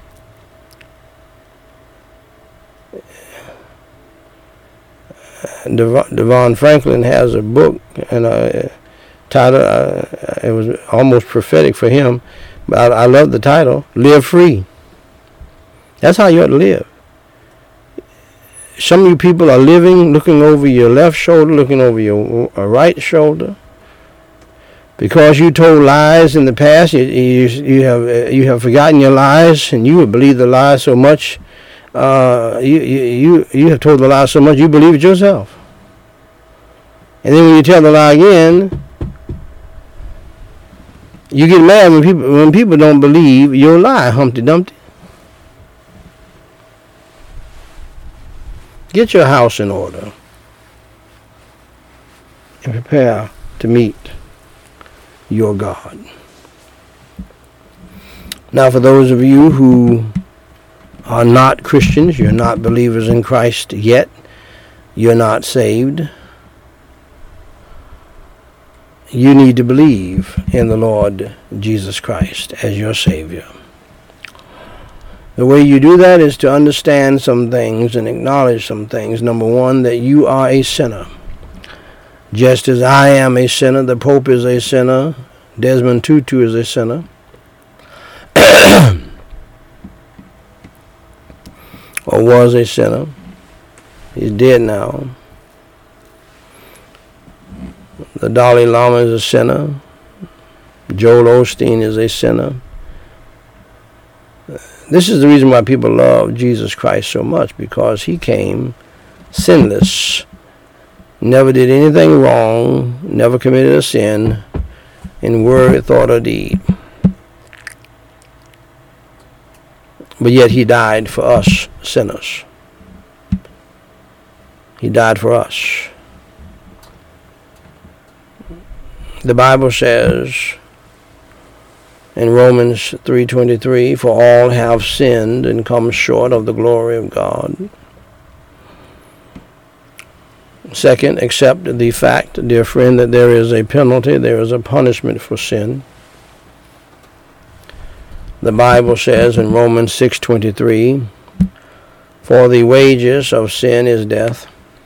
Devon Franklin has a book, and uh, title. Uh, it was almost prophetic for him, but I, I love the title. Live free. That's how you ought to live. Some of you people are living, looking over your left shoulder, looking over your uh, right shoulder, because you told lies in the past. You you, you have uh, you have forgotten your lies, and you have believed the lies so much. Uh, you, you you you have told the lie so much you believe it yourself. And then when you tell the lie again, you get mad when people when people don't believe your lie, Humpty Dumpty. Get your house in order and prepare to meet your God. Now, for those of you who are not Christians, you're not believers in Christ yet, you're not saved, you need to believe in the Lord Jesus Christ as your Savior. The way you do that is to understand some things and acknowledge some things. Number one, that you are a sinner. Just as I am a sinner, the Pope is a sinner, Desmond Tutu is a sinner. Or was a sinner. He's dead now. The Dalai Lama is a sinner. Joel Osteen is a sinner. This is the reason why people love Jesus Christ so much, because he came sinless, never did anything wrong, never committed a sin in word, thought, or deed. But yet he died for us sinners. He died for us. The Bible says in Romans three twenty-three, for all have sinned and come short of the glory of God. Second, accept the fact, dear friend, that there is a penalty, there is a punishment for sin. The Bible says in Romans six twenty-three, for the wages of sin is death.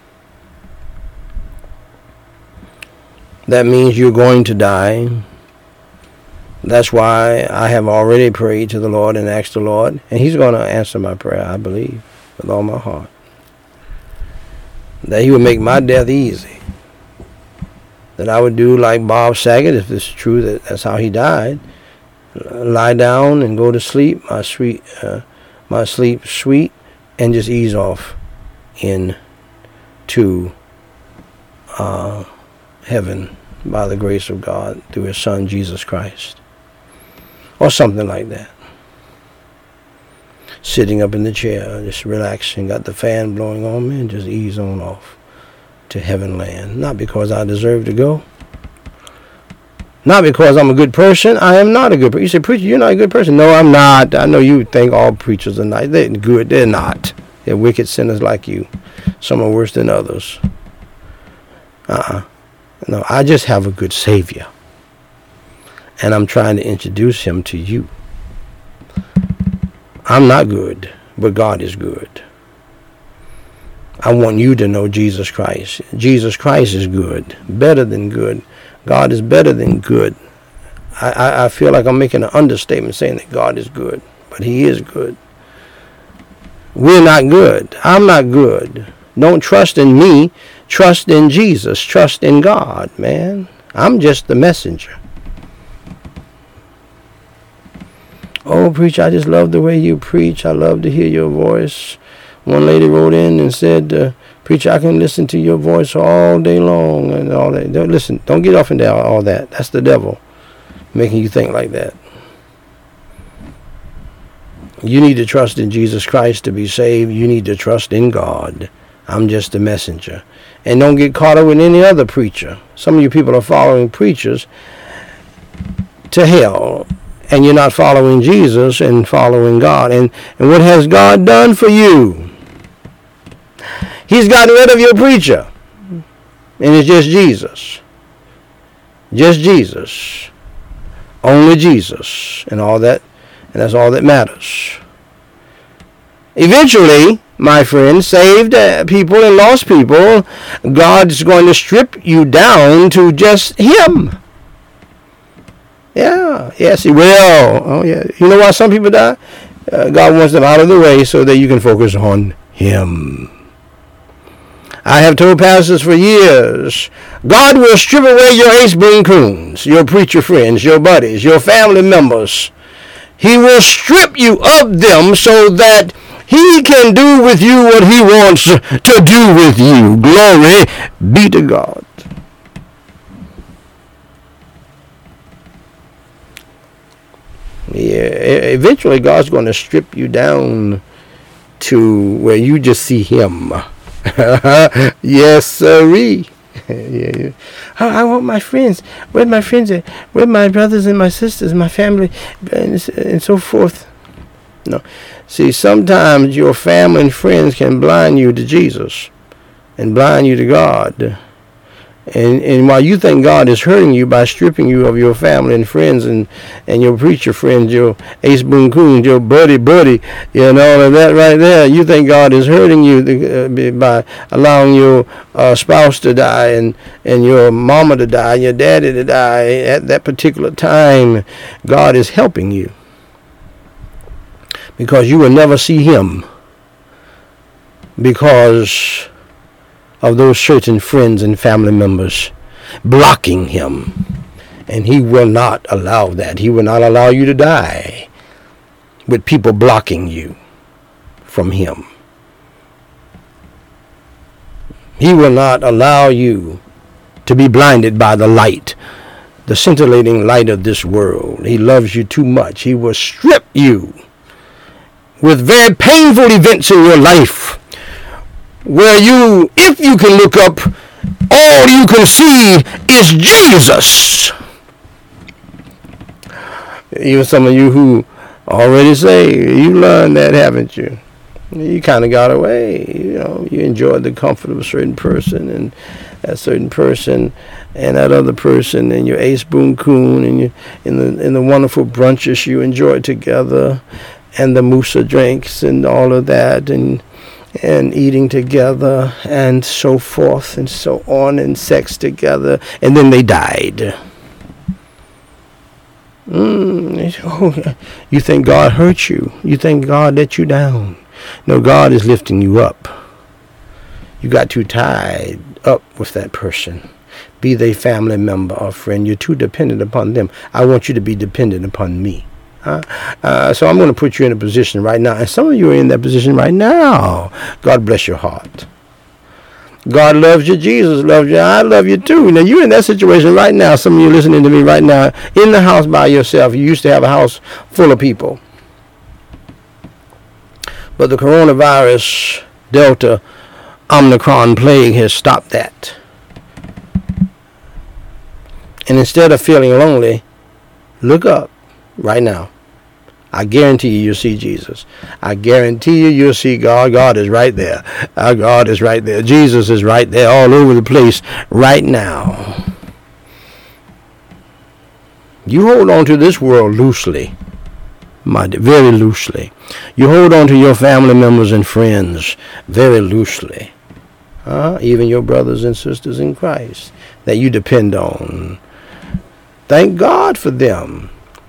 That means you're going to die. That's why I have already prayed to the Lord and asked the Lord, and he's going to answer my prayer, I believe, with all my heart, that he would make my death easy. That I would do like Bob Saget, if it's true that that's how he died, lie down and go to sleep, my sweet, uh, my sleep sweet, and just ease off into uh, heaven by the grace of God through his Son Jesus Christ, or something like that. Sitting up in the chair, just relaxing, got the fan blowing on me, and just ease on off to heaven land. Not because I deserve to go. Not because I'm a good person. I am not a good person. You say, preacher, you're not a good person. No, I'm not. I know you think all preachers are nice. They're good. They're not. They're wicked sinners like you. Some are worse than others. Uh-uh. No, I just have a good Savior. And I'm trying to introduce him to you. I'm not good, but God is good. I want you to know Jesus Christ. Jesus Christ is good, better than good. God is better than good. I, I, I feel like I'm making an understatement saying that God is good, but he is good. We're not good. I'm not good. Don't trust in me. Trust in Jesus. Trust in God, man. I'm just the messenger. Oh, preacher, I just love the way you preach. I love to hear your voice. One lady wrote in and said, uh, preacher, I can listen to your voice all day long and all that. Don't listen. Don't get off into all that. That's the devil making you think like that. You need to trust in Jesus Christ to be saved. You need to trust in God. I'm just a messenger. And don't get caught up with any other preacher. Some of you people are following preachers to hell. And you're not following Jesus and following God. And, and what has God done for you? He's gotten rid of your preacher. And it's just Jesus. Just Jesus. Only Jesus. And all that. And that's all that matters. Eventually, my friend, saved uh, people and lost people, God's going to strip you down to just him. Yeah, yes, he will. Oh, yeah. You know why some people die? Uh, God wants them out of the way so that you can focus on him. I have told pastors for years, God will strip away your ace-brain coons, your preacher friends, your buddies, your family members. He will strip you of them so that he can do with you what he wants to do with you. Glory be to God. Yeah, eventually God's going to strip you down to where you just see him. Yes, sirree. Yeah, yeah. I, I want my friends. Where my friends at? Where my brothers and my sisters, my family, and, and so forth. No. See, sometimes your family and friends can blind you to Jesus and blind you to God. And and while you think God is hurting you by stripping you of your family and friends and, and your preacher friends, your Ace Boone Coon, your buddy buddy, you know, all of that right there, you think God is hurting you uh, by allowing your uh, spouse to die and, and your mama to die, your daddy to die at that particular time. God is helping you because you will never see him because of those certain friends and family members blocking him. And he will not allow that. He will not allow you to die with people blocking you from him. He will not allow you to be blinded by the light, the scintillating light of this world. He loves you too much. He will strip you with very painful events in your life, where you, if you can look up, all you can see is Jesus. Even some of you who already say, you learned that, haven't you? You kind of got away. You know, you enjoyed the comfort of a certain person, and that certain person, and that other person, and your Ace Boone Coon, and you, in the in the wonderful brunches you enjoyed together, and the Moosa drinks, and all of that, and and eating together, and so forth, and so on, and sex together, and then they died. Mm, you think God hurt you. You think God let you down. No, God is lifting you up. You got too tied up with that person. Be they family member or friend. You're too dependent upon them. I want you to be dependent upon me. Uh, uh, so I'm going to put you in a position right now. And some of you are in that position right now. God bless your heart. God loves you. Jesus loves you. I love you too. Now, you're in that situation right now. Some of you listening to me right now in the house by yourself. You used to have a house full of people. But the coronavirus, Delta, Omicron plague has stopped that. And instead of feeling lonely, look up right now. I guarantee you, you'll see Jesus. I guarantee you, you'll see God. God is right there. Our God is right there. Jesus is right there all over the place right now. You hold on to this world loosely, my dear, very loosely. You hold on to your family members and friends very loosely. Uh, even your brothers and sisters in Christ that you depend on. Thank God for them.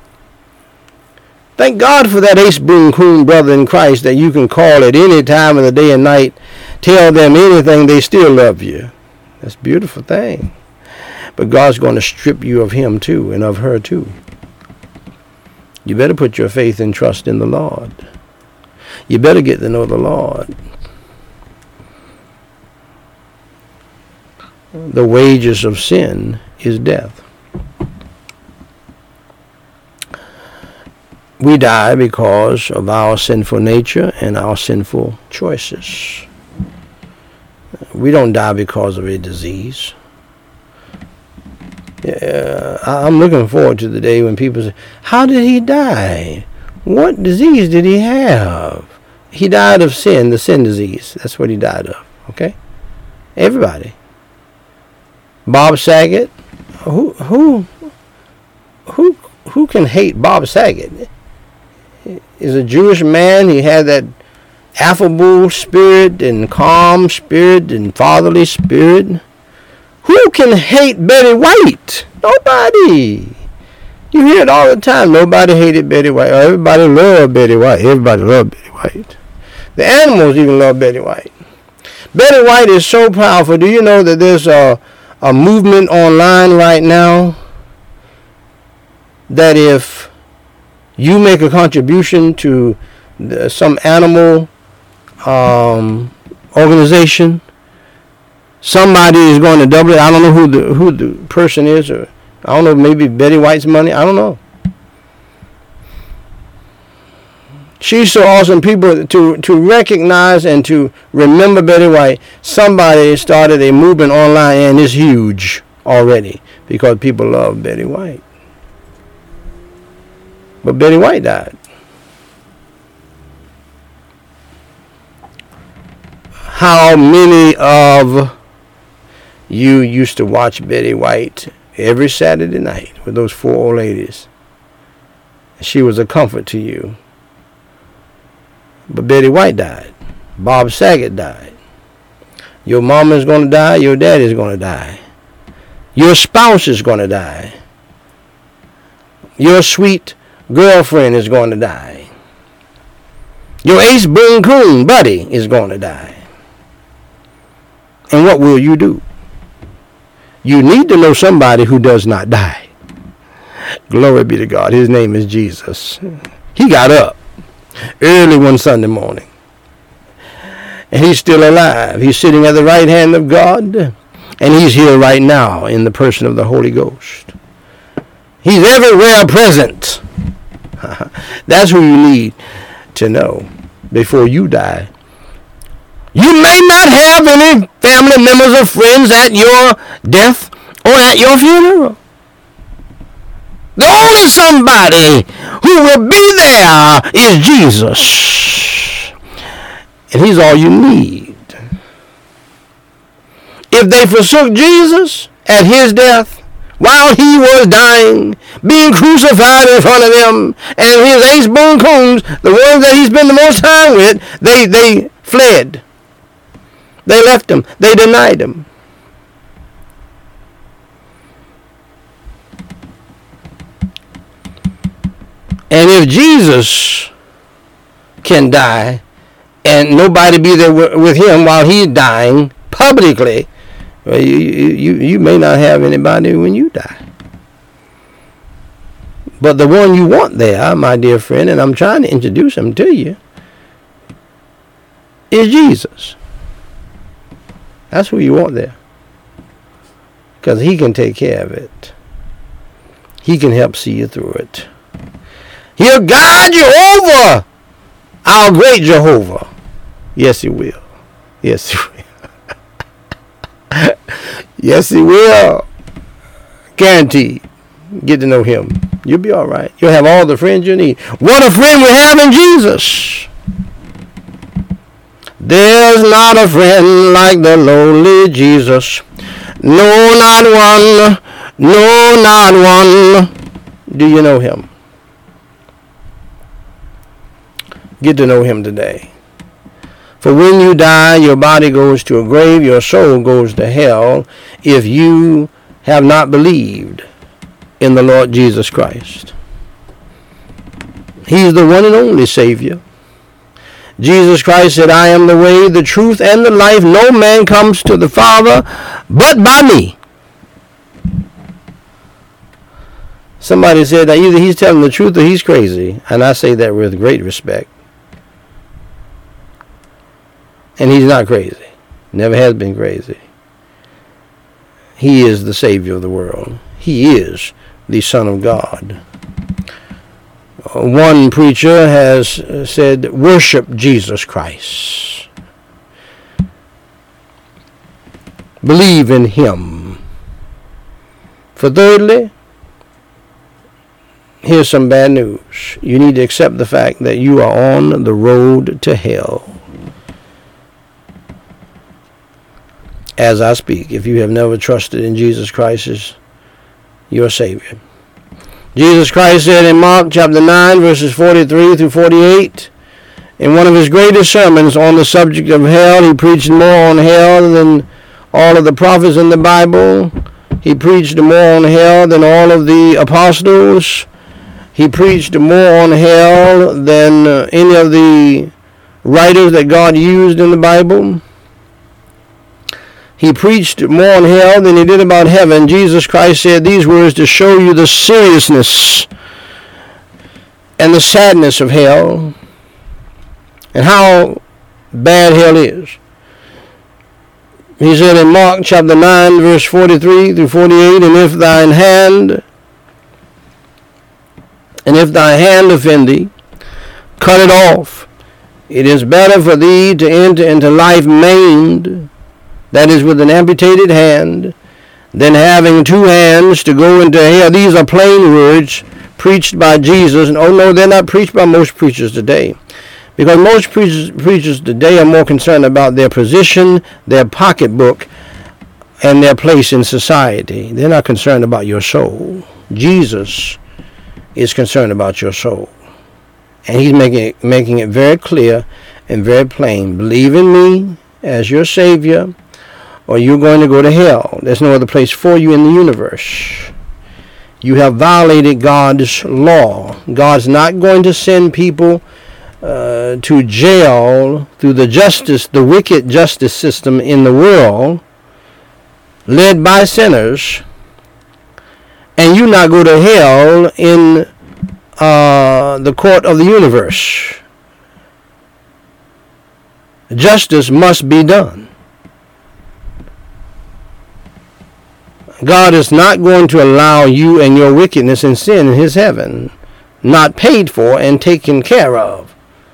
Thank God for that Ace Boone Coon brother in Christ that you can call at any time of the day and night, tell them anything, they still love you. That's a beautiful thing. But God's going to strip you of him too and of her too. You better put your faith and trust in the Lord. You better get to know the Lord. The wages of sin is death. We die because of our sinful nature and our sinful choices. We don't die because of a disease. Uh, I'm looking forward to the day when people say, how did he die? What disease did he have? He died of sin, the sin disease. That's what he died of. Okay? Everybody. Bob Saget. Who who who who can hate Bob Saget? He's a Jewish man. He had that affable spirit and calm spirit and fatherly spirit. Who can hate Betty White? Nobody. You hear it all the time. Nobody hated Betty White. Everybody loved Betty White. Everybody loved Betty White. The animals even love Betty White. Betty White is so powerful. Do you know that there's a, a movement online right now that if you make a contribution to the, some animal um, organization, somebody is going to double it. I don't know who the who the person is, or I don't know, maybe Betty White's money. I don't know. She's so awesome. People to to recognize and to remember Betty White. Somebody started a movement online, and it's huge already because people love Betty White. But Betty White died. How many of You used to watch Betty White every Saturday night with those four old ladies. She was a comfort to you. But Betty White died. Bob Saget died. Your mama is going to die. Your daddy is going to die. Your spouse is going to die. Your sweet girlfriend is going to die. Your ace boon coon buddy is going to die. And what will you do? You need to know somebody who does not die. Glory be to God. His name is Jesus. He got up early one Sunday morning. And he's still alive. He's sitting at the right hand of God. And he's here right now in the person of the Holy Ghost. He's everywhere present. That's who you need to know before you die. You may not have any family members or friends at your death or at your funeral. The only somebody who will be there is Jesus. And he's all you need. If they forsook Jesus at his death, while he was dying, being crucified in front of them, and his ace boon coons, the ones that he spent the most time with, they, they fled. They left him. They denied him. And if Jesus can die and nobody be there w- with him while he's dying publicly, well, you, you, you may not have anybody when you die. But the one you want there, my dear friend, and I'm trying to introduce him to you, is Jesus. That's who you want there. Because he can take care of it. He can help see you through it. He'll guide you over our great Jehovah. Yes, he will. Yes, he will. Yes, he will. Guaranteed. Get to know him. You'll be all right. You'll have all the friends you need. What a friend we have in Jesus. There's not a friend like the lowly Jesus. No, not one. No, not one. Do you know him? Get to know him today. For when you die, your body goes to a grave, your soul goes to hell if you have not believed in the Lord Jesus Christ. He's the one and only Savior. Jesus Christ said, I am the way, the truth, and the life. No man comes to the Father but by me. Somebody said that either he's telling the truth or he's crazy. And I say that with great respect. And he's not crazy. Never has been crazy. He is the Savior of the world. He is the Son of God. One preacher has said, worship Jesus Christ. Believe in him. For thirdly, here's some bad news. You need to accept the fact that you are on the road to hell. As I speak, if you have never trusted in Jesus Christ as your Savior. Jesus Christ said in Mark chapter nine, verses forty-three through forty-eight, in one of his greatest sermons on the subject of hell, he preached more on hell than all of the prophets in the Bible. He preached more on hell than all of the apostles. He preached more on hell than uh, any of the writers that God used in the Bible. He preached more on hell than he did about heaven. Jesus Christ said these words to show you the seriousness and the sadness of hell and how bad hell is. He said in Mark chapter nine, verse forty-three through forty-eight, and if thine hand, and if thy hand offend thee, cut it off. It is better for thee to enter into life maimed, that is, with an amputated hand, than having two hands to go into hell. These are plain words preached by Jesus. And oh no, they're not preached by most preachers today. Because most preachers, preachers today are more concerned about their position, their pocketbook, and their place in society. They're not concerned about your soul. Jesus is concerned about your soul. And he's making it, making it very clear and very plain. Believe in me as your Savior, or you're going to go to hell. There's no other place for you in the universe. You have violated God's law. God's not going to send people uh, to jail through the justice, the wicked justice system in the world, led by sinners, and you not go to hell in uh, the court of the universe. Justice must be done. God is not going to allow you and your wickedness and sin in his heaven, not paid for and taken care of.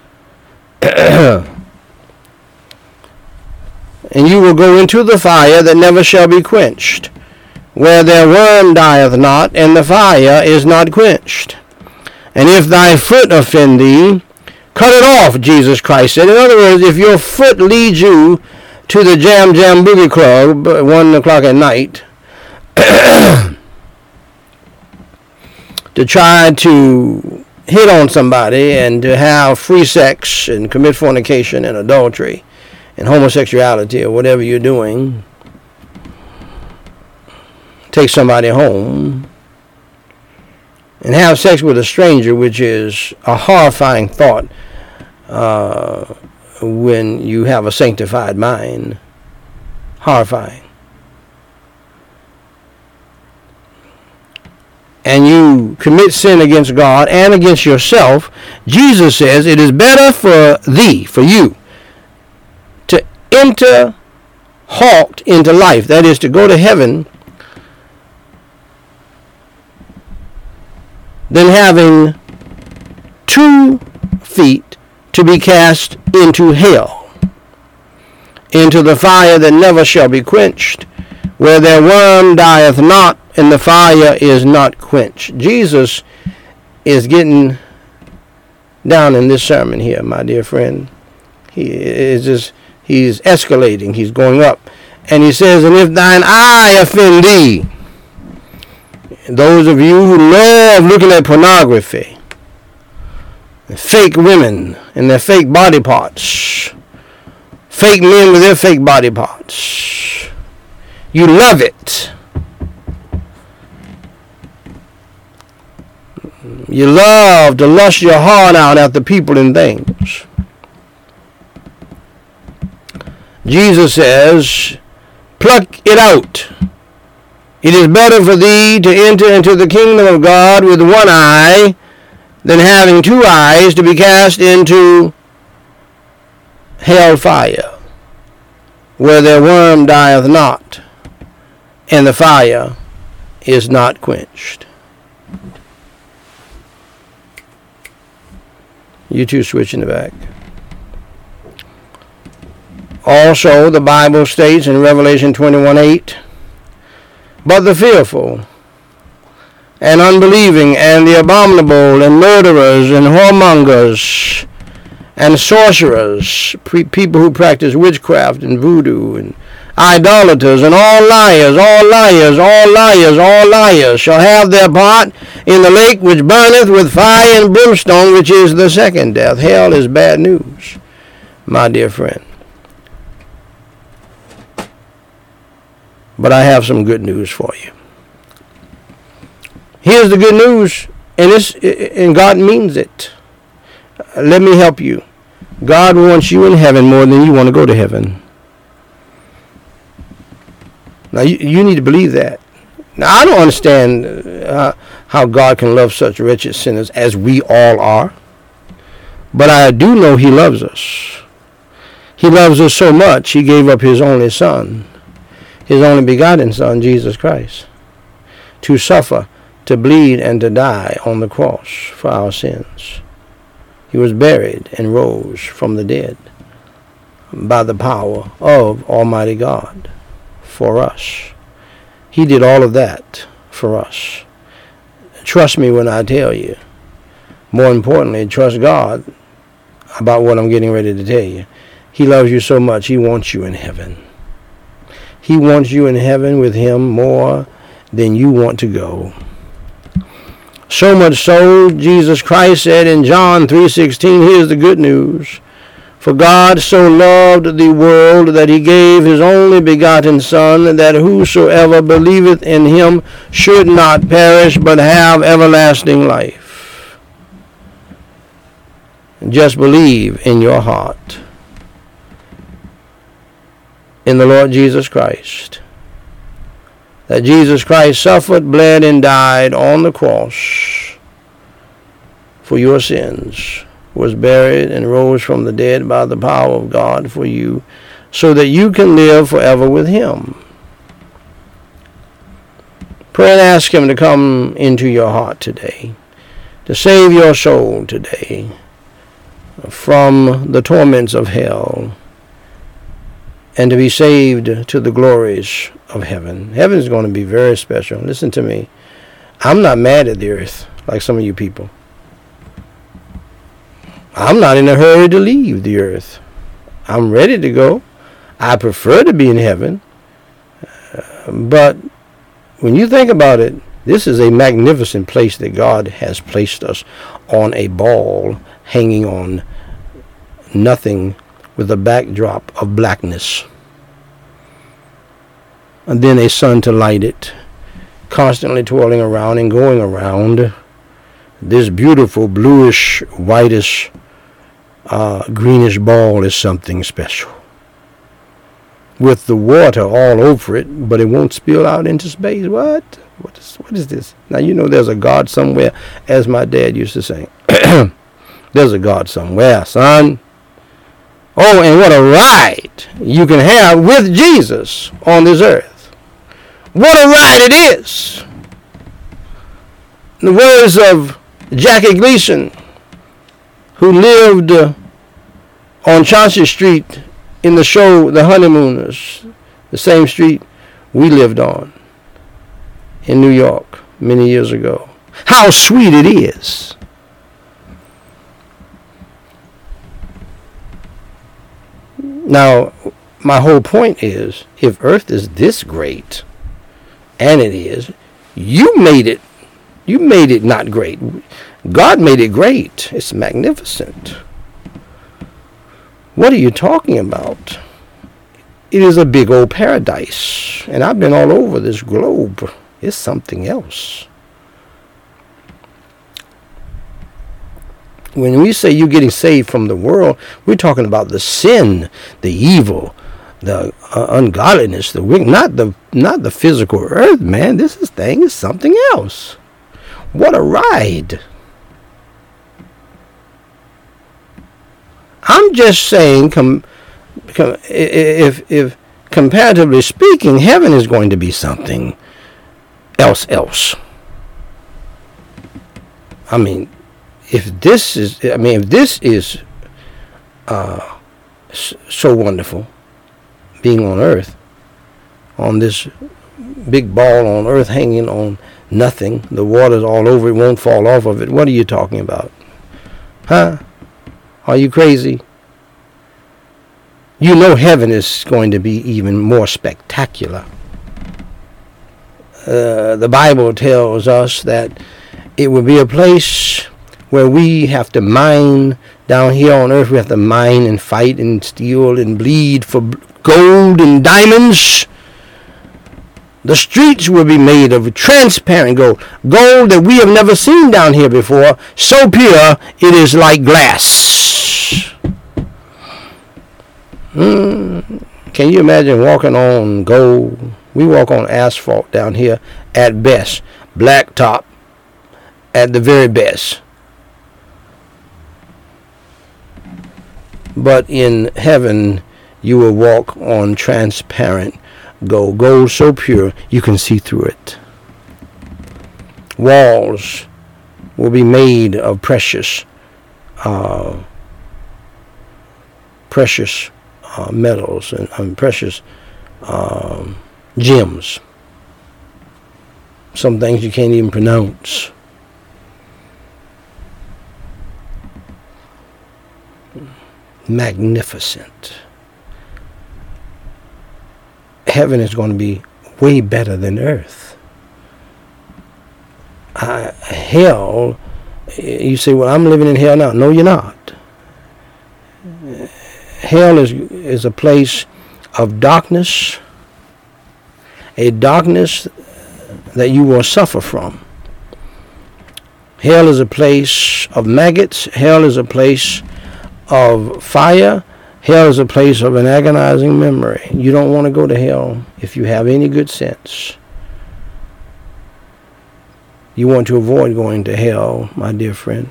And you will go into the fire that never shall be quenched, where their worm dieth not, and the fire is not quenched. And if thy foot offend thee, cut it off, Jesus Christ said. In other words, if your foot leads you to the Jam Jam Boogie Club at one o'clock at night to try to hit on somebody and to have free sex and commit fornication and adultery and homosexuality or whatever you're doing, take somebody home and have sex with a stranger, which is a horrifying thought uh, when you have a sanctified mind. Horrifying. And you commit sin against God and against yourself. Jesus says it is better for thee, for you, to enter halt into life, that is to go to heaven, than having two feet to be cast into hell, into the fire that never shall be quenched, where their worm dieth not, and the fire is not quenched. Jesus is getting down in this sermon here, my dear friend. He is just, he's escalating, he's going up. And he says, and if thine eye offend thee, those of you who love looking at pornography, fake women and their fake body parts, fake men with their fake body parts, you love it. You love to lust your heart out after people and things. Jesus says, pluck it out. It is better for thee to enter into the kingdom of God with one eye than having two eyes to be cast into hell fire, where their worm dieth not, and the fire is not quenched. You two switch in the back. Also, the Bible states in Revelation twenty-one eight, but the fearful and unbelieving and the abominable and murderers and whoremongers and sorcerers, pre- people who practice witchcraft and voodoo and idolaters and all liars, all liars, all liars, all liars shall have their part in the lake which burneth with fire and brimstone, which is the second death. Hell is bad news, my dear friend. But I have some good news for you. Here's the good news, and this, and God means it. Let me help you. God wants you in heaven more than you want to go to heaven. Now, you, you need to believe that. Now, I don't understand uh, how God can love such wretched sinners as we all are. But I do know he loves us. He loves us so much, he gave up his only son, his only begotten son, Jesus Christ, to suffer, to bleed, and to die on the cross for our sins. He was buried and rose from the dead by the power of Almighty God. For us. He did all of that for us. Trust me when I tell you. More importantly, trust God about what I'm getting ready to tell you. He loves you so much, he wants you in heaven. He wants you in heaven with him more than you want to go. So much so, Jesus Christ said in John three sixteen, here's the good news. For God so loved the world that he gave his only begotten Son, that whosoever believeth in him should not perish, but have everlasting life. Just believe in your heart in the Lord Jesus Christ, that Jesus Christ suffered, bled, and died on the cross for your sins, was buried, and rose from the dead by the power of God for you, so that you can live forever with him. Pray and ask him to come into your heart today, to save your soul today from the torments of hell, and to be saved to the glories of heaven. Heaven is going to be very special. Listen to me. I'm not mad at the earth like some of you people. I'm not in a hurry to leave the earth. I'm ready to go. I prefer to be in heaven. Uh, but when you think about it, this is a magnificent place that God has placed us on, a ball hanging on nothing, with a backdrop of blackness. And then a sun to light it, constantly twirling around and going around. This beautiful bluish, whitish, uh, greenish ball is something special. With the water all over it, but it won't spill out into space. What? What is, what is this? Now, you know there's a God somewhere, as my dad used to say. There's a God somewhere, son. Oh, and what a ride you can have with Jesus on this earth. What a ride it is. In the words of Jackie Gleason, who lived uh, on Chauncey Street in the show The Honeymooners, the same street we lived on in New York many years ago. How sweet it is. Now, my whole point is, if earth is this great, and it is, you made it, you made it not great. God made it great. It's magnificent. What are you talking about? It is a big old paradise. And I've been all over this globe. It's something else. When we say you're getting saved from the world, we're talking about the sin, the evil, the uh, ungodliness, the wicked, not the not the physical earth, man. This is thing is something else. What a ride. I'm just saying, com, com, if if comparatively speaking, heaven is going to be something else else. I mean, if this is, I mean, if this is uh, so wonderful, being on earth, on this big ball on earth hanging on nothing, the water's all over it, won't fall off of it, what are you talking about? Huh? Are you crazy? You know heaven is going to be even more spectacular. Uh, the Bible tells us that it will be a place where we have to mine. Down here on earth, we have to mine and fight and steal and bleed for gold and diamonds. The streets will be made of transparent gold, gold that we have never seen down here before, so pure it is like glass. Mm. Can you imagine walking on gold? We walk on asphalt down here at best, black top at the very best. But in heaven, you will walk on transparent gold, gold so pure you can see through it. Walls will be made of precious, uh, precious uh, metals and um, precious um, gems. Some things you can't even pronounce. Magnificent. heaven is going to be way better than earth. Uh, hell, you say, well, I'm living in hell now. No, you're not. Hell is is a place of darkness, a darkness that you will suffer from. Hell is a place of maggots. Hell is a place of fire. Hell is a place of an agonizing memory. You don't want to go to hell if you have any good sense. You want to avoid going to hell, my dear friend.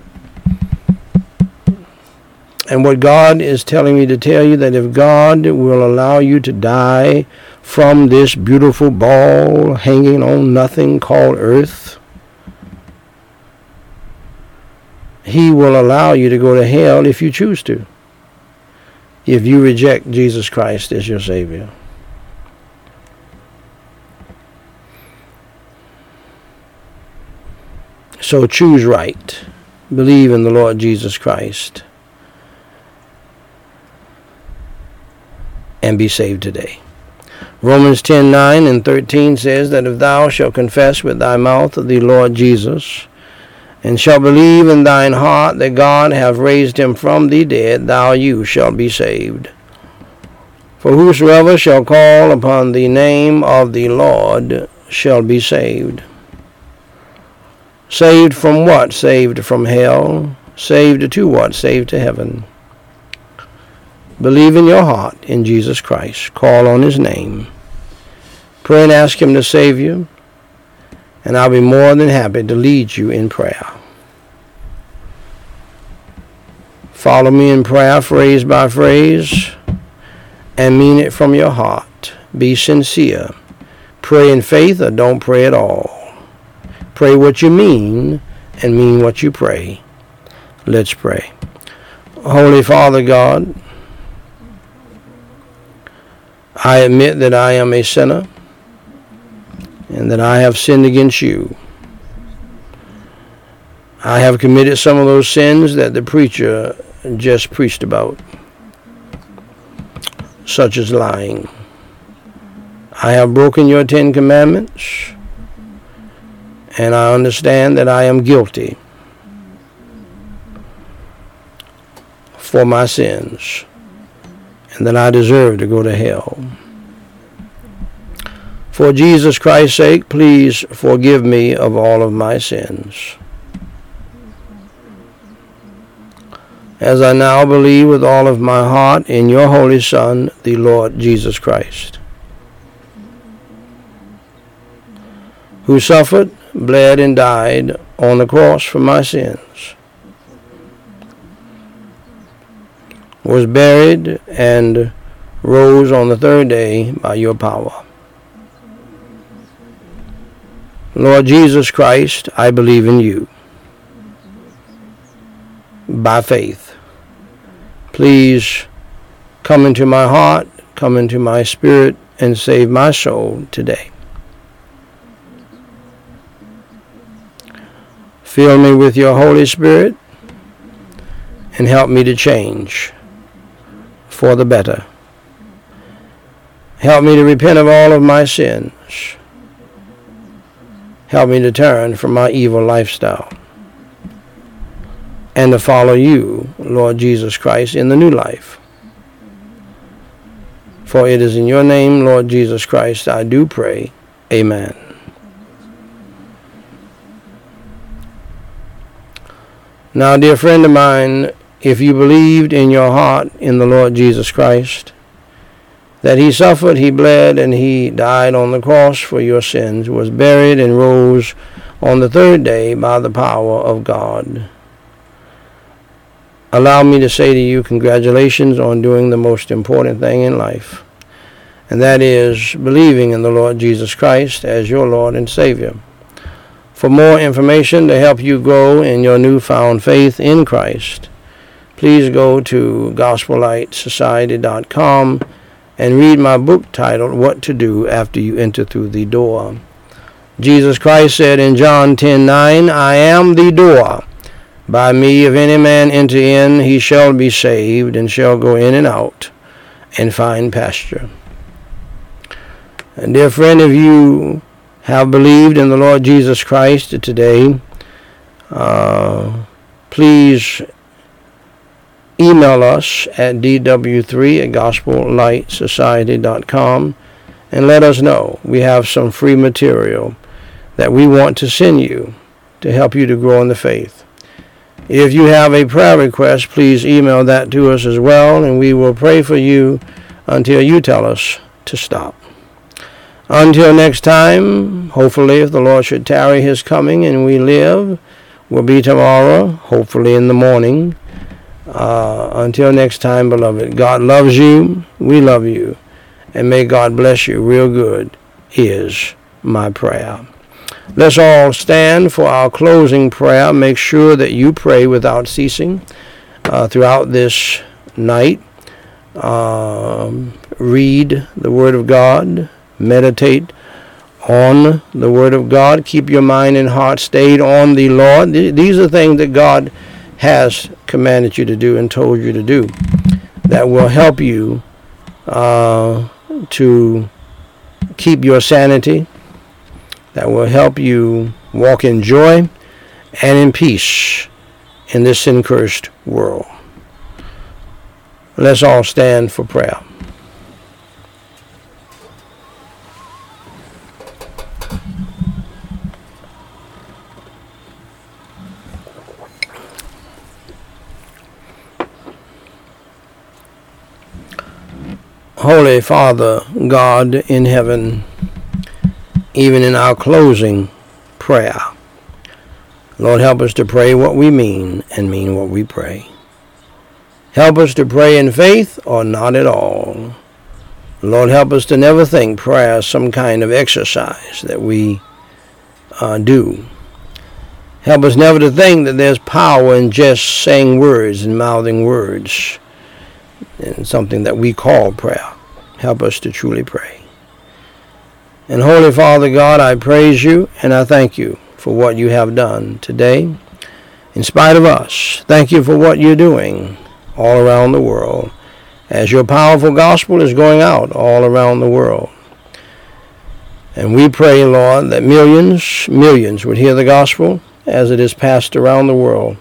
And what God is telling me to tell you, that if God will allow you to die from this beautiful ball hanging on nothing called earth, He will allow you to go to hell if you choose to, if you reject Jesus Christ as your Savior. So choose right. Believe in the Lord Jesus Christ and be saved today. Romans ten nine and thirteen says that if thou shalt confess with thy mouth the Lord Jesus, and shalt believe in thine heart that God hath raised him from the dead, thou you shalt be saved. For whosoever shall call upon the name of the Lord shall be saved. Saved from what? Saved from hell. Saved to what? Saved to heaven. Believe in your heart in Jesus Christ. Call on his name. Pray and ask him to save you. And I'll be more than happy to lead you in prayer. Follow me in prayer, phrase by phrase, and mean it from your heart. Be sincere. Pray in faith or don't pray at all. Pray what you mean and mean what you pray. Let's pray. Holy Father God, I admit that I am a sinner and that I have sinned against you. I have committed some of those sins that the preacher just preached about, such as lying. I have broken your Ten Commandments, and I understand that I am guilty for my sins, and that I deserve to go to hell. For Jesus Christ's sake, please forgive me of all of my sins. As I now believe with all of my heart in your Holy Son, the Lord Jesus Christ, who suffered, bled, and died on the cross for my sins, was buried, and rose on the third day by your power. Lord Jesus Christ, I believe in you. By faith, please come into my heart, come into my spirit, and save my soul today. Fill me with your Holy Spirit and help me to change for the better. Help me to repent of all of my sins. Help me to turn from my evil lifestyle and to follow you, Lord Jesus Christ, in the new life. For it is in your name, Lord Jesus Christ, I do pray. Amen. Now, dear friend of mine, if you believed in your heart in the Lord Jesus Christ, that he suffered, he bled, and he died on the cross for your sins, was buried, and rose on the third day by the power of God, allow me to say to you, congratulations on doing the most important thing in life, and that is believing in the Lord Jesus Christ as your Lord and Savior. For more information to help you grow in your newfound faith in Christ, please go to gospel light society dot com and read my book titled, What to Do After You Enter Through the Door. Jesus Christ said in John ten nine, I am the door. By me, if any man enter in, he shall be saved, and shall go in and out, and find pasture. And dear friend, if you have believed in the Lord Jesus Christ today, uh, please email us at d w three at gospel light society dot com and let us know. We have some free material that we want to send you to help you to grow in the faith. If you have a prayer request, please email that to us as well, and we will pray for you until you tell us to stop. Until next time, hopefully, if the Lord should tarry his coming and we live, will be tomorrow, hopefully in the morning. Uh, until next time, beloved, God loves you, we love you, and may God bless you real good is my prayer. Let's all stand for our closing prayer. Make sure that you pray without ceasing uh, throughout this night. Um, read the Word of God. Meditate on the Word of God. Keep your mind and heart stayed on the Lord. These are things that God has commanded you to do and told you to do that will help you uh, to keep your sanity, that will help you walk in joy and in peace in this sin-cursed world. Let's all stand for prayer. Holy Father, God in heaven, even in our closing prayer, Lord, help us to pray what we mean and mean what we pray. Help us to pray in faith or not at all. Lord, help us to never think prayer is some kind of exercise that we uh, do. Help us never to think that there's power in just saying words and mouthing words, and something that we call prayer. Help us to truly pray. And Holy Father God, I praise you and I thank you for what you have done today. In spite of us, thank you for what you're doing all around the world as your powerful gospel is going out all around the world. And we pray, Lord, that millions, millions would hear the gospel as it is passed around the world,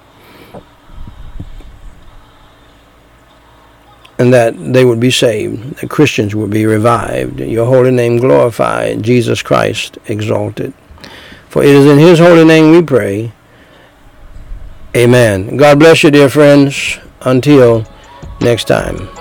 and that they would be saved, that Christians would be revived, your holy name glorified, Jesus Christ exalted. For it is in his holy name we pray. Amen. God bless you, dear friends. Until next time.